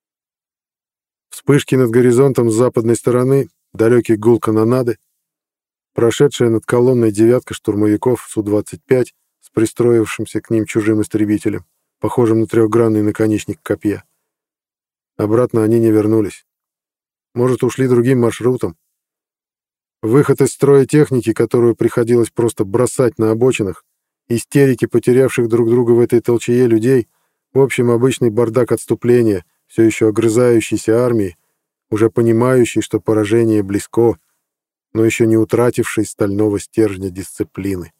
Вспышки над горизонтом с западной стороны, далекий гул канонады, прошедшая над колонной девятка штурмовиков Су двадцать пять с пристроившимся к ним чужим истребителем, похожим на трехгранный наконечник копья. Обратно они не вернулись. Может, ушли другим маршрутом. Выход из строя техники, которую приходилось просто бросать на обочинах, истерики потерявших друг друга в этой толчее людей, в общем, обычный бардак отступления, все еще огрызающейся армии, уже понимающей, что поражение близко, но еще не утратившей стального стержня дисциплины.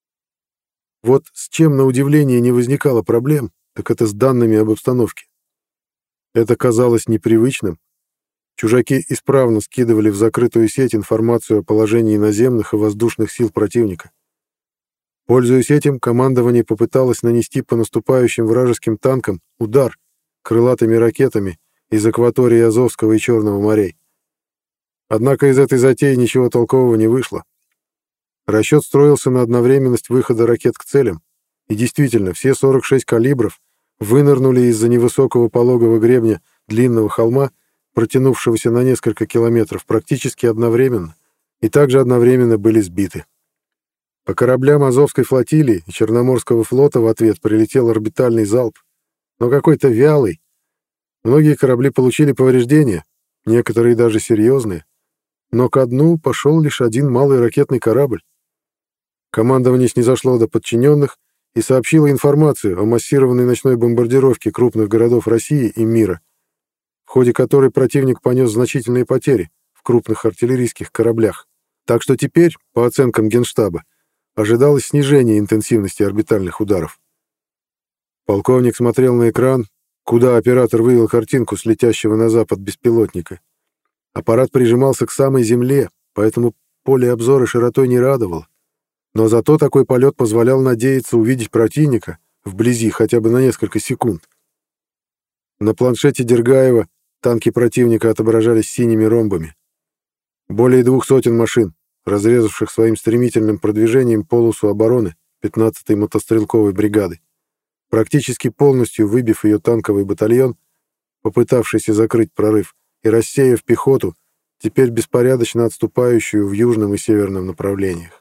Вот с чем, на удивление, не возникало проблем, так это с данными об обстановке. Это казалось непривычным. Чужаки исправно скидывали в закрытую сеть информацию о положении наземных и воздушных сил противника. Пользуясь этим, командование попыталось нанести по наступающим вражеским танкам удар крылатыми ракетами из акватории Азовского и Черного морей. Однако из этой затеи ничего толкового не вышло. Расчет строился на одновременность выхода ракет к целям, и действительно, все сорок шесть калибров вынырнули из-за невысокого пологого гребня длинного холма, протянувшегося на несколько километров, практически одновременно, и также одновременно были сбиты. По кораблям Азовской флотилии и Черноморского флота в ответ прилетел орбитальный залп, но какой-то вялый. Многие корабли получили повреждения, некоторые даже серьезные, но ко дну пошел лишь один малый ракетный корабль. Командование снизошло до подчиненных и сообщило информацию о массированной ночной бомбардировке крупных городов России и мира, в ходе которой противник понес значительные потери в крупных артиллерийских кораблях. Так что теперь, по оценкам Генштаба, ожидалось снижение интенсивности орбитальных ударов. Полковник смотрел на экран, куда оператор вывел картинку с летящего на запад беспилотника. Аппарат прижимался к самой земле, поэтому поле обзора широтой не радовало. Но зато такой полет позволял надеяться увидеть противника вблизи хотя бы на несколько секунд. На планшете Дергаева танки противника отображались синими ромбами. Более двух сотен машин, разрезавших своим стремительным продвижением полосу обороны пятнадцатой мотострелковой бригады, практически полностью выбив ее танковый батальон, попытавшийся закрыть прорыв, и рассеяв пехоту, теперь беспорядочно отступающую в южном и северном направлениях.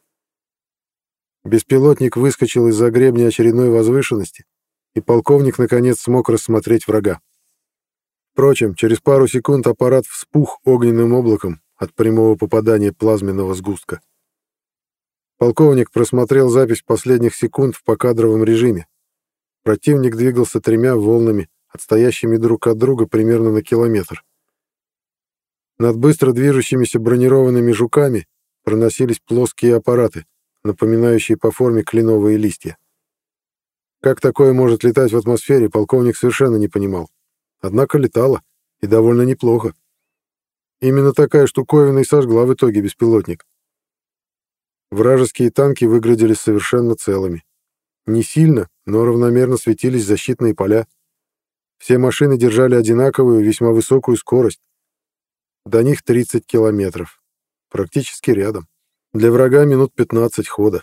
Беспилотник выскочил из-за гребня очередной возвышенности, и полковник наконец смог рассмотреть врага. Впрочем, через пару секунд аппарат вспух огненным облаком от прямого попадания плазменного сгустка. Полковник просмотрел запись последних секунд в покадровом режиме. Противник двигался тремя волнами, отстоящими друг от друга примерно на километр. Над быстро движущимися бронированными жуками проносились плоские аппараты, напоминающие по форме кленовые листья. Как такое может летать в атмосфере, полковник совершенно не понимал. Однако летало, и довольно неплохо. Именно такая штуковина и сожгла в итоге беспилотник. Вражеские танки выглядели совершенно целыми. Не сильно, но равномерно светились защитные поля. Все машины держали одинаковую, весьма высокую скорость. До них тридцать километров. Практически рядом. Для врага минут пятнадцать хода.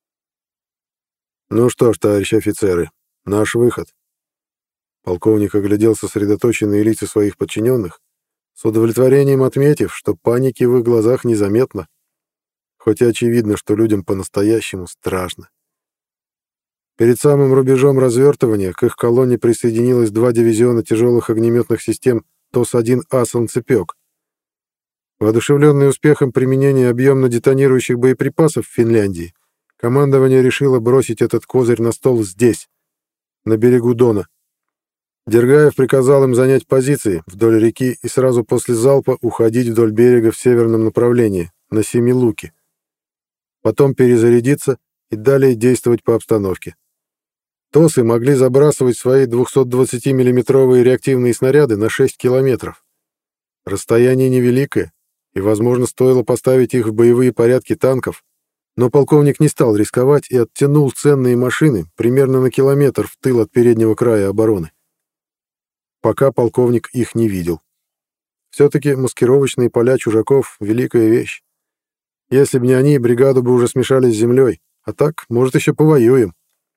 «Ну что ж, товарищи офицеры, наш выход». Полковник оглядел сосредоточенные лица своих подчиненных, с удовлетворением отметив, что паники в их глазах незаметно, хоть и очевидно, что людям по-настоящему страшно. Перед самым рубежом развертывания к их колонне присоединилось два дивизиона тяжелых огнеметных систем Т О С один А «Солнцепек». Воодушевленный успехом применения объемно-детонирующих боеприпасов в Финляндии, командование решило бросить этот козырь на стол здесь, на берегу Дона. Дергаев приказал им занять позиции вдоль реки и сразу после залпа уходить вдоль берега в северном направлении, на Семилуки. Потом перезарядиться и далее действовать по обстановке. ТОСы могли забрасывать свои двухсотдвадцатимиллиметровые реактивные снаряды на шесть километров. Расстояние невеликое, и, возможно, стоило поставить их в боевые порядки танков, но полковник не стал рисковать и оттянул ценные машины примерно на километр в тыл от переднего края обороны. Пока полковник их не видел. Все-таки маскировочные поля чужаков — великая вещь. Если бы не они, бригаду бы уже смешали с землей, а так, может, еще повоюем.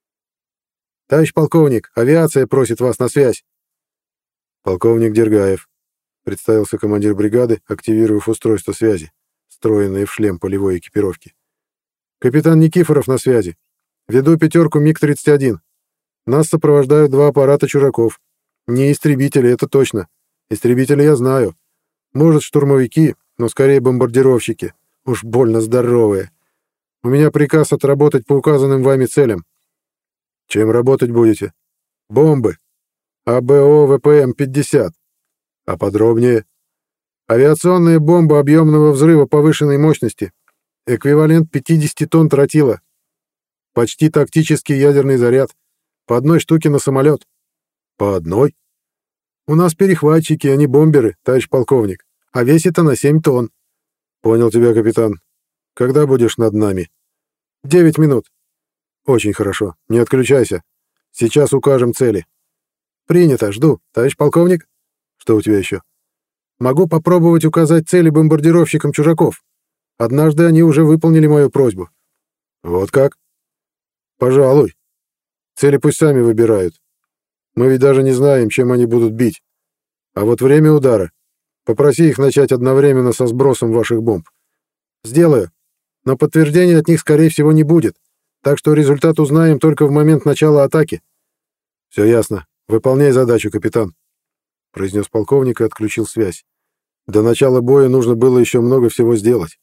«Товарищ полковник, авиация просит вас на связь». «Полковник Дергаев», — представился командир бригады, активировав устройство связи, встроенное в шлем полевой экипировки. «Капитан Никифоров на связи. Веду пятерку МиГ тридцать один. Нас сопровождают два аппарата чужаков. Не истребители, это точно. Истребители я знаю. Может, штурмовики, но скорее бомбардировщики. Уж больно здоровые. У меня приказ отработать по указанным вами целям». «Чем работать будете?» «Бомбы. А Б О В П М пятьдесят. А подробнее?» «Авиационная бомба объемного взрыва повышенной мощности. Эквивалент пятьдесят тонн тротила. Почти тактический ядерный заряд. По одной штуке на самолет». «По одной?» «У нас перехватчики, а не бомберы, товарищ полковник. А весит она семь тонн». «Понял тебя, капитан. Когда будешь над нами?» «Девять минут». «Очень хорошо. Не отключайся. Сейчас укажем цели». «Принято. Жду. Товарищ полковник?» «Что у тебя еще?» «Могу попробовать указать цели бомбардировщикам чужаков. Однажды они уже выполнили мою просьбу». «Вот как?» «Пожалуй. Цели пусть сами выбирают. Мы ведь даже не знаем, чем они будут бить. А вот время удара. Попроси их начать одновременно со сбросом ваших бомб». «Сделаю. Но подтверждения от них, скорее всего, не будет. Так что результат узнаем только в момент начала атаки». «Все ясно. Выполняй задачу, капитан», — произнес полковник и отключил связь. До начала боя нужно было еще много всего сделать.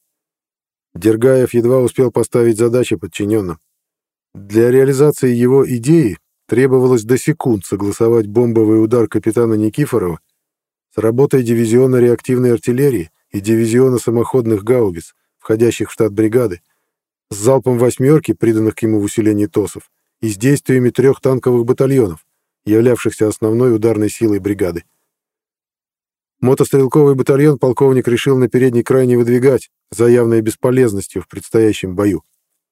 Дергаев едва успел поставить задачи подчиненным. Для реализации его идеи требовалось до секунд согласовать бомбовый удар капитана Никифорова с работой дивизиона реактивной артиллерии и дивизиона самоходных гаубиц, входящих в штат бригады, с залпом «восьмерки», приданных к ему в усилении ТОСов, и с действиями трех танковых батальонов, являвшихся основной ударной силой бригады. Мотострелковый батальон полковник решил на передний край не выдвигать, за явной бесполезностью в предстоящем бою.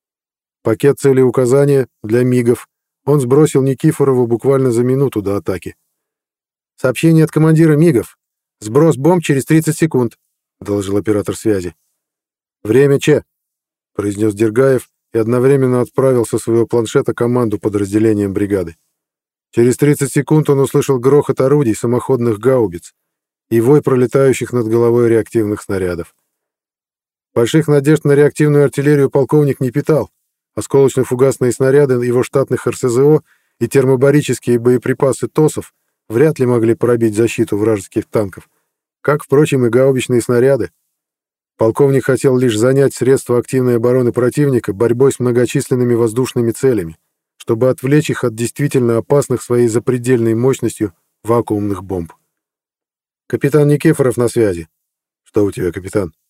Пакет целеуказания для МиГов он сбросил Никифорову буквально за минуту до атаки. «Сообщение от командира МиГов. Сброс бомб через тридцать секунд», — доложил оператор связи. «Время Ч», — произнес Дергаев и одновременно отправил со своего планшета команду подразделениям бригады. Через тридцать секунд он услышал грохот орудий самоходных гаубиц и вой пролетающих над головой реактивных снарядов. Больших надежд на реактивную артиллерию полковник не питал. Осколочно-фугасные снаряды его штатных эр эс зэ о и термобарические боеприпасы ТОСов вряд ли могли пробить защиту вражеских танков, как, впрочем, и гаубичные снаряды. Полковник хотел лишь занять средства активной обороны противника борьбой с многочисленными воздушными целями, чтобы отвлечь их от действительно опасных своей запредельной мощностью вакуумных бомб. «Капитан Никифоров на связи». «Что у тебя, капитан?»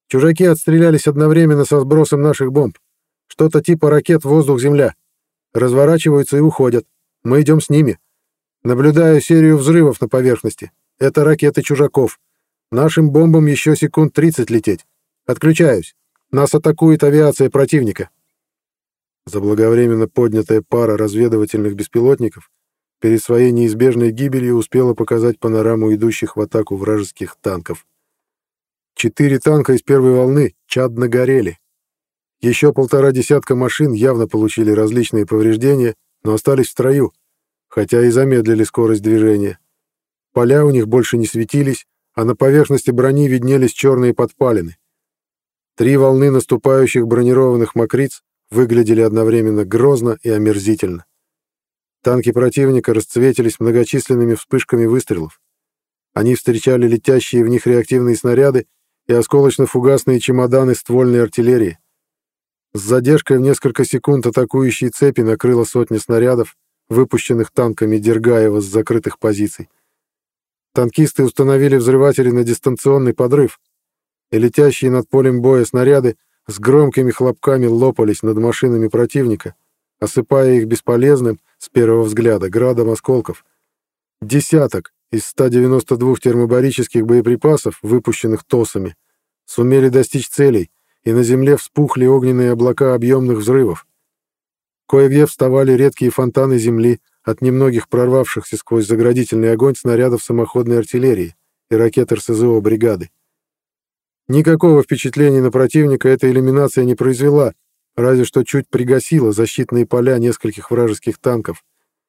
Чужаки отстрелялись одновременно со сбросом наших бомб. Что-то типа ракет воздух-земля. Разворачиваются и уходят. Мы идем с ними. Наблюдаю серию взрывов на поверхности. Это ракеты чужаков. Нашим бомбам еще секунд тридцать лететь. Отключаюсь. Нас атакует авиация противника». Заблаговременно поднятая пара разведывательных беспилотников перед своей неизбежной гибелью успела показать панораму идущих в атаку вражеских танков. Четыре танка из первой волны чадно горели. Еще полтора десятка машин явно получили различные повреждения, но остались в строю, хотя и замедлили скорость движения. Поля у них больше не светились, а на поверхности брони виднелись черные подпалины. Три волны наступающих бронированных мокриц выглядели одновременно грозно и омерзительно. Танки противника расцветились многочисленными вспышками выстрелов. Они встречали летящие в них реактивные снаряды и осколочно-фугасные чемоданы ствольной артиллерии. С задержкой в несколько секунд атакующие цепи накрыло сотни снарядов, выпущенных танками Дергаева с закрытых позиций. Танкисты установили взрыватели на дистанционный подрыв, и летящие над полем боя снаряды с громкими хлопками лопались над машинами противника, осыпая их бесполезным, с первого взгляда, градом осколков. Десяток из ста девяноста двух термобарических боеприпасов, выпущенных ТОСами, сумели достичь целей, и на земле вспухли огненные облака объемных взрывов. Кое-где вставали редкие фонтаны земли от немногих прорвавшихся сквозь заградительный огонь снарядов самоходной артиллерии и ракет эр эс зэ о бригады. Никакого впечатления на противника эта иллюминация не произвела, разве что чуть пригасила защитные поля нескольких вражеских танков.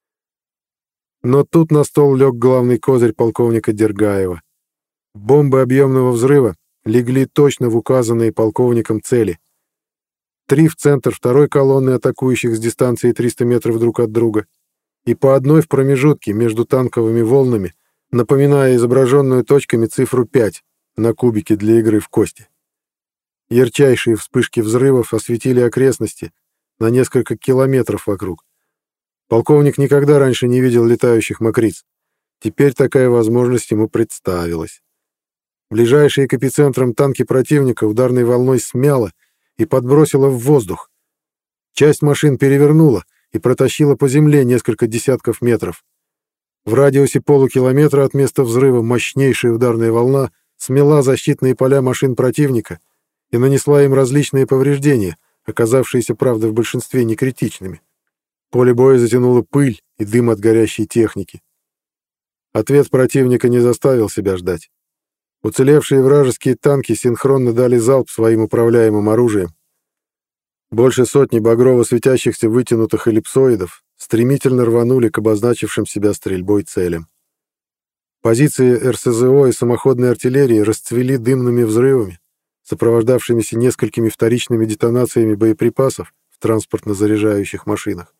Но тут на стол лег главный козырь полковника Дергаева. Бомбы объемного взрыва легли точно в указанные полковником цели. Три в центр второй колонны атакующих с дистанции триста метров друг от друга, и по одной в промежутке между танковыми волнами, напоминая изображенную точками цифру пять на кубике для игры в кости. Ярчайшие вспышки взрывов осветили окрестности на несколько километров вокруг. Полковник никогда раньше не видел летающих мокриц. Теперь такая возможность ему представилась. Ближайшие к эпицентрам танки противника ударной волной смяло и подбросило в воздух. Часть машин перевернула и протащила по земле несколько десятков метров. В радиусе полукилометра от места взрыва мощнейшая ударная волна смела защитные поля машин противника и нанесла им различные повреждения, оказавшиеся, правда, в большинстве некритичными. Поле боя затянуло пыль и дым от горящей техники. Ответ противника не заставил себя ждать. Уцелевшие вражеские танки синхронно дали залп своим управляемым оружием. Больше сотни багрово светящихся вытянутых эллипсоидов стремительно рванули к обозначившим себя стрельбой целям. Позиции эр эс зэ о и самоходной артиллерии расцвели дымными взрывами, сопровождавшимися несколькими вторичными детонациями боеприпасов в транспортно-заряжающих машинах.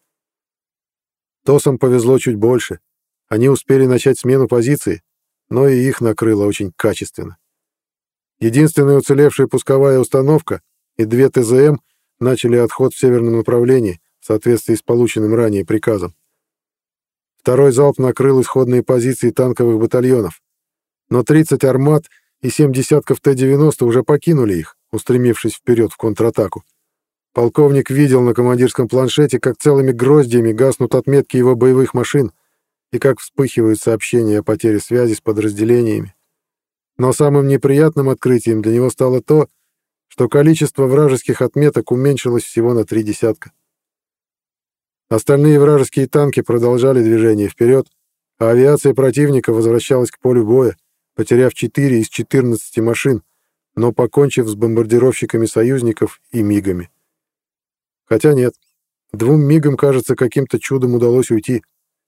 ТОСам повезло чуть больше. Они успели начать смену позиции, но и их накрыло очень качественно. Единственная уцелевшая пусковая установка и две тэ зэ эм начали отход в северном направлении в соответствии с полученным ранее приказом. Второй залп накрыл исходные позиции танковых батальонов, но тридцать армат и семь десятков тэ девяносто уже покинули их, устремившись вперед в контратаку. Полковник видел на командирском планшете, как целыми гроздьями гаснут отметки его боевых машин и как вспыхивают сообщения о потере связи с подразделениями. Но самым неприятным открытием для него стало то, что количество вражеских отметок уменьшилось всего на три десятка. Остальные вражеские танки продолжали движение вперед, а авиация противника возвращалась к полю боя, потеряв четыре из четырнадцати машин, но покончив с бомбардировщиками союзников и мигами. Хотя нет, двум мигам, кажется, каким-то чудом удалось уйти.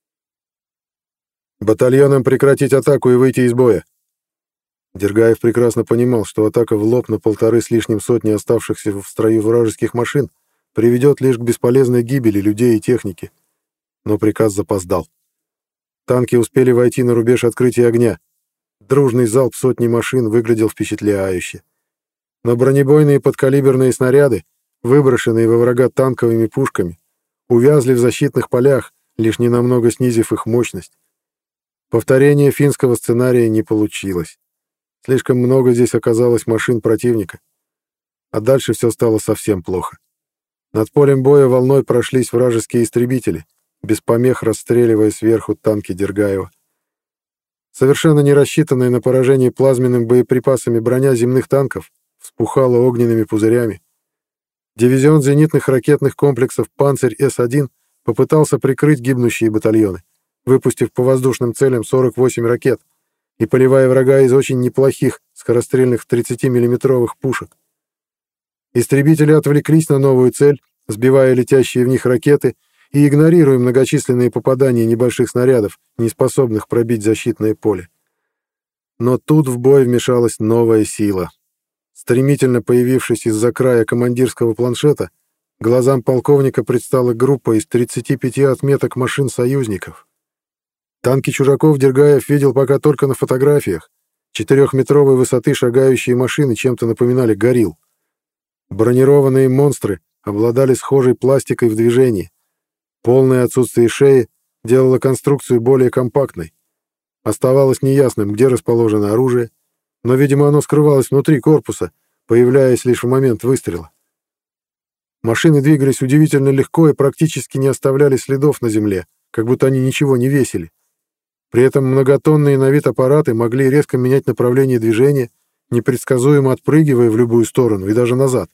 «Батальонам прекратить атаку и выйти из боя!» Дергаев прекрасно понимал, что атака в лоб на полторы с лишним сотни оставшихся в строю вражеских машин приведет лишь к бесполезной гибели людей и техники. Но приказ запоздал. Танки успели войти на рубеж открытия огня. Дружный залп сотни машин выглядел впечатляюще. Но бронебойные подкалиберные снаряды, выброшенные во врага танковыми пушками, увязли в защитных полях, лишь ненамного снизив их мощность. Повторение финского сценария не получилось. Слишком много здесь оказалось машин противника, А дальше все стало совсем плохо. Над полем боя волной прошлись вражеские истребители, без помех расстреливая сверху танки Дергаева. Совершенно не рассчитанная на поражение плазменными боеприпасами броня земных танков вспухала огненными пузырями. Дивизион зенитных ракетных комплексов «Панцирь С один» попытался прикрыть гибнущие батальоны, выпустив по воздушным целям сорок восемь ракет и поливая врага из очень неплохих скорострельных тридцатимиллиметровых пушек. Истребители отвлеклись на новую цель, сбивая летящие в них ракеты и игнорируя многочисленные попадания небольших снарядов, не способных пробить защитное поле. Но тут в бой вмешалась новая сила. Стремительно появившись из-за края командирского планшета, глазам полковника предстала группа из тридцати пяти отметок машин союзников. Танки чужаков Дергаев видел пока только на фотографиях. Четырехметровой высоты шагающие машины чем-то напоминали горилл. Бронированные монстры обладали схожей пластикой в движении. Полное отсутствие шеи делало конструкцию более компактной. Оставалось неясным, где расположено оружие, но, видимо, оно скрывалось внутри корпуса, появляясь лишь в момент выстрела. Машины двигались удивительно легко и практически не оставляли следов на земле, как будто они ничего не весили. При этом многотонные на вид аппараты могли резко менять направление движения, непредсказуемо отпрыгивая в любую сторону и даже назад.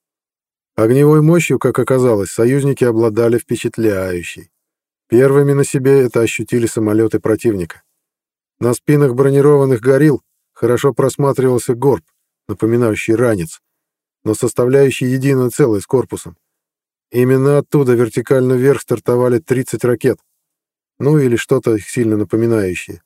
Огневой мощью, как оказалось, союзники обладали впечатляющей. Первыми на себе это ощутили самолеты противника. На спинах бронированных горилл хорошо просматривался горб, напоминающий ранец, но составляющий единое целое с корпусом. Именно оттуда вертикально вверх стартовали тридцать ракет, ну или что-то их сильно напоминающее,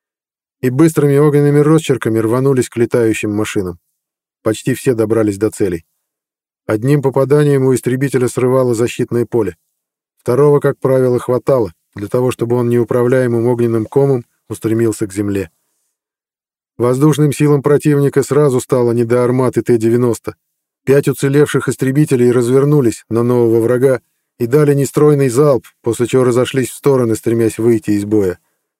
и быстрыми огненными росчерками рванулись к летающим машинам. Почти все добрались до целей. Одним попаданием у истребителя срывало защитное поле. Второго, как правило, хватало для того, чтобы он неуправляемым огненным комом устремился к земле. Воздушным силам противника сразу стало не до арматы Т девяносто. Пять уцелевших истребителей развернулись на нового врага и дали нестройный залп, после чего разошлись в стороны, стремясь выйти из боя.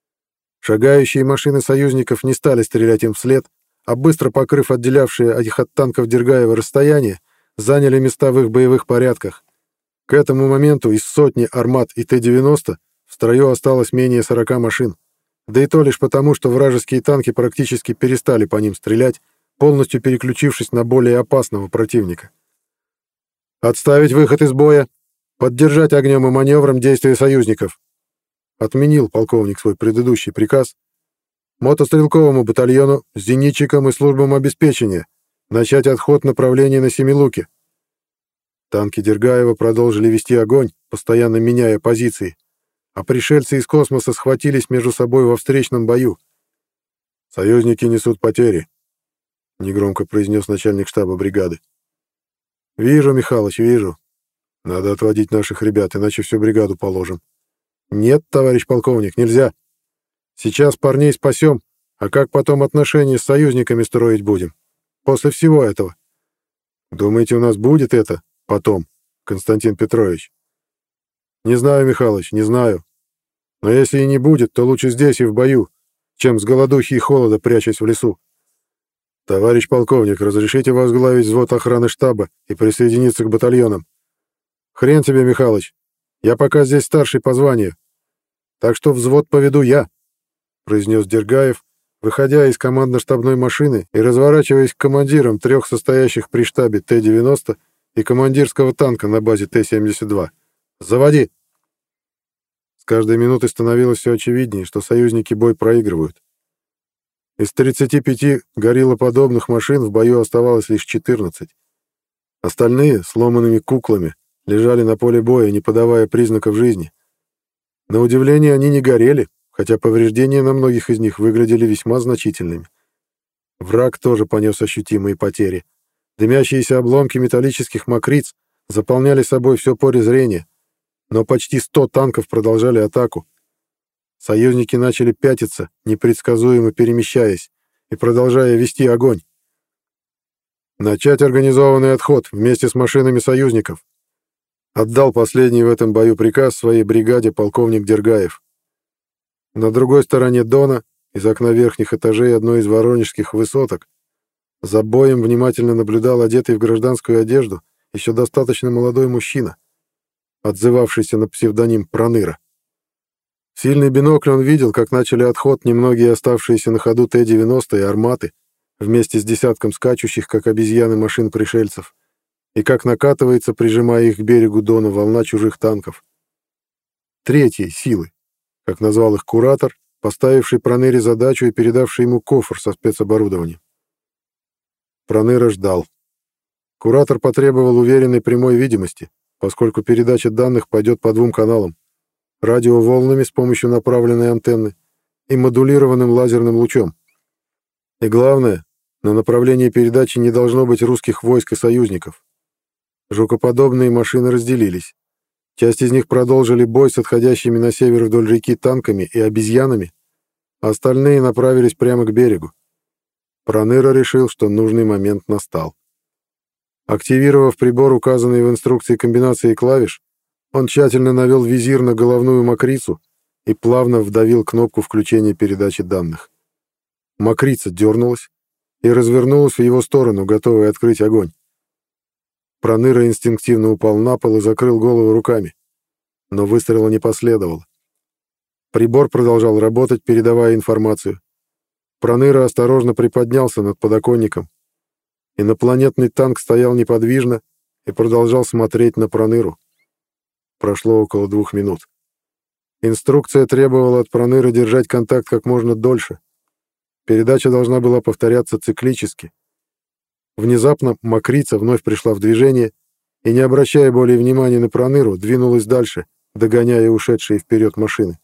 Шагающие машины союзников не стали стрелять им вслед, а быстро покрыв отделявшие их от танков Дергаева расстояние, заняли места в их боевых порядках. К этому моменту из сотни армат и Т девяносто в строю осталось менее сорока машин. Да и то лишь потому, что вражеские танки практически перестали по ним стрелять, полностью переключившись на более опасного противника. «Отставить выход из боя! Поддержать огнем и маневром действия союзников!» Отменил полковник свой предыдущий приказ. «Мотострелковому батальону, зенитчикам и службам обеспечения начать отход направления на Семилуки». Танки Дергаева продолжили вести огонь, постоянно меняя позиции, а пришельцы из космоса схватились между собой во встречном бою. «Союзники несут потери», — негромко произнес начальник штаба бригады. «Вижу, Михалыч, вижу. Надо отводить наших ребят, иначе всю бригаду положим». «Нет, товарищ полковник, нельзя. Сейчас парней спасем, а как потом отношения с союзниками строить будем? После всего этого». «Думаете, у нас будет это потом, Константин Петрович?» «Не знаю, Михалыч, не знаю. Но если и не будет, то лучше здесь и в бою, чем с голодухи и холода прячась в лесу. Товарищ полковник, разрешите возглавить взвод охраны штаба и присоединиться к батальонам?» «Хрен тебе, Михалыч. Я пока здесь старший по званию. Так что взвод поведу я», — произнес Дергаев, выходя из командно-штабной машины и разворачиваясь к командирам трех состоящих при штабе Т девяносто и командирского танка на базе Т семьдесят два. «Заводи!» С каждой минутой становилось все очевиднее, что союзники бой проигрывают. Из тридцати пяти гориллоподобных машин в бою оставалось лишь четырнадцать. Остальные, сломанными куклами, лежали на поле боя, не подавая признаков жизни. На удивление, они не горели, хотя повреждения на многих из них выглядели весьма значительными. Враг тоже понес ощутимые потери. Дымящиеся обломки металлических мокриц заполняли собой все поле зрения, но почти сто танков продолжали атаку. Союзники начали пятиться, непредсказуемо перемещаясь и продолжая вести огонь. «Начать организованный отход вместе с машинами союзников», отдал последний в этом бою приказ своей бригаде полковник Дергаев. На другой стороне Дона, из окна верхних этажей одной из воронежских высоток, За боем внимательно наблюдал одетый в гражданскую одежду еще достаточно молодой мужчина, отзывавшийся на псевдоним Проныра. В сильный бинокль он видел, как начали отход немногие оставшиеся на ходу Т девяносто и «Арматы» вместе с десятком скачущих, как обезьяны, машин пришельцев, и как накатывается, прижимая их к берегу Дона, волна чужих танков. Третьей силы, как назвал их куратор, поставивший Проныре задачу и передавший ему кофр со спецоборудованием. Проныра ждал. Куратор потребовал уверенной прямой видимости, поскольку передача данных пойдет по двум каналам: радиоволнами с помощью направленной антенны и модулированным лазерным лучом. И главное, на направлении передачи не должно быть русских войск и союзников. Жукоподобные машины разделились. Часть из них продолжили бой с отходящими на север вдоль реки танками и обезьянами, а остальные направились прямо к берегу. Проныра решил, что нужный момент настал. Активировав прибор, указанный в инструкции комбинации клавиш, он тщательно навел визир на головную мокрицу и плавно вдавил кнопку включения передачи данных. Мокрица дернулась и развернулась в его сторону, готовая открыть огонь. Проныра инстинктивно упал на пол и закрыл голову руками. Но выстрела не последовало. Прибор продолжал работать, передавая информацию. Проныра осторожно приподнялся над подоконником. Инопланетный танк стоял неподвижно и продолжал смотреть на Проныру. Прошло около двух минут. Инструкция требовала от Проныры держать контакт как можно дольше. Передача должна была повторяться циклически. Внезапно мокрица вновь пришла в движение и, не обращая более внимания на Проныру, двинулась дальше, догоняя ушедшие вперед машины.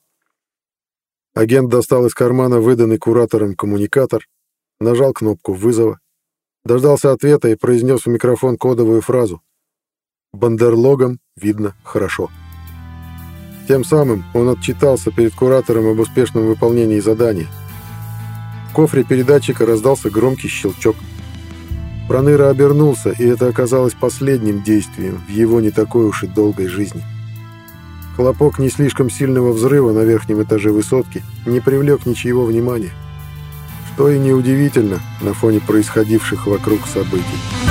Агент достал из кармана выданный куратором коммуникатор, нажал кнопку вызова, дождался ответа и произнес в микрофон кодовую фразу: «Бандерлогом видно хорошо». Тем самым он отчитался перед куратором об успешном выполнении задания. В кофре передатчика раздался громкий щелчок. Проныра обернулся, и это оказалось последним действием в его не такой уж и долгой жизни. Хлопок не слишком сильного взрыва на верхнем этаже высотки не привлек ничьего внимания, что и неудивительно на фоне происходивших вокруг событий.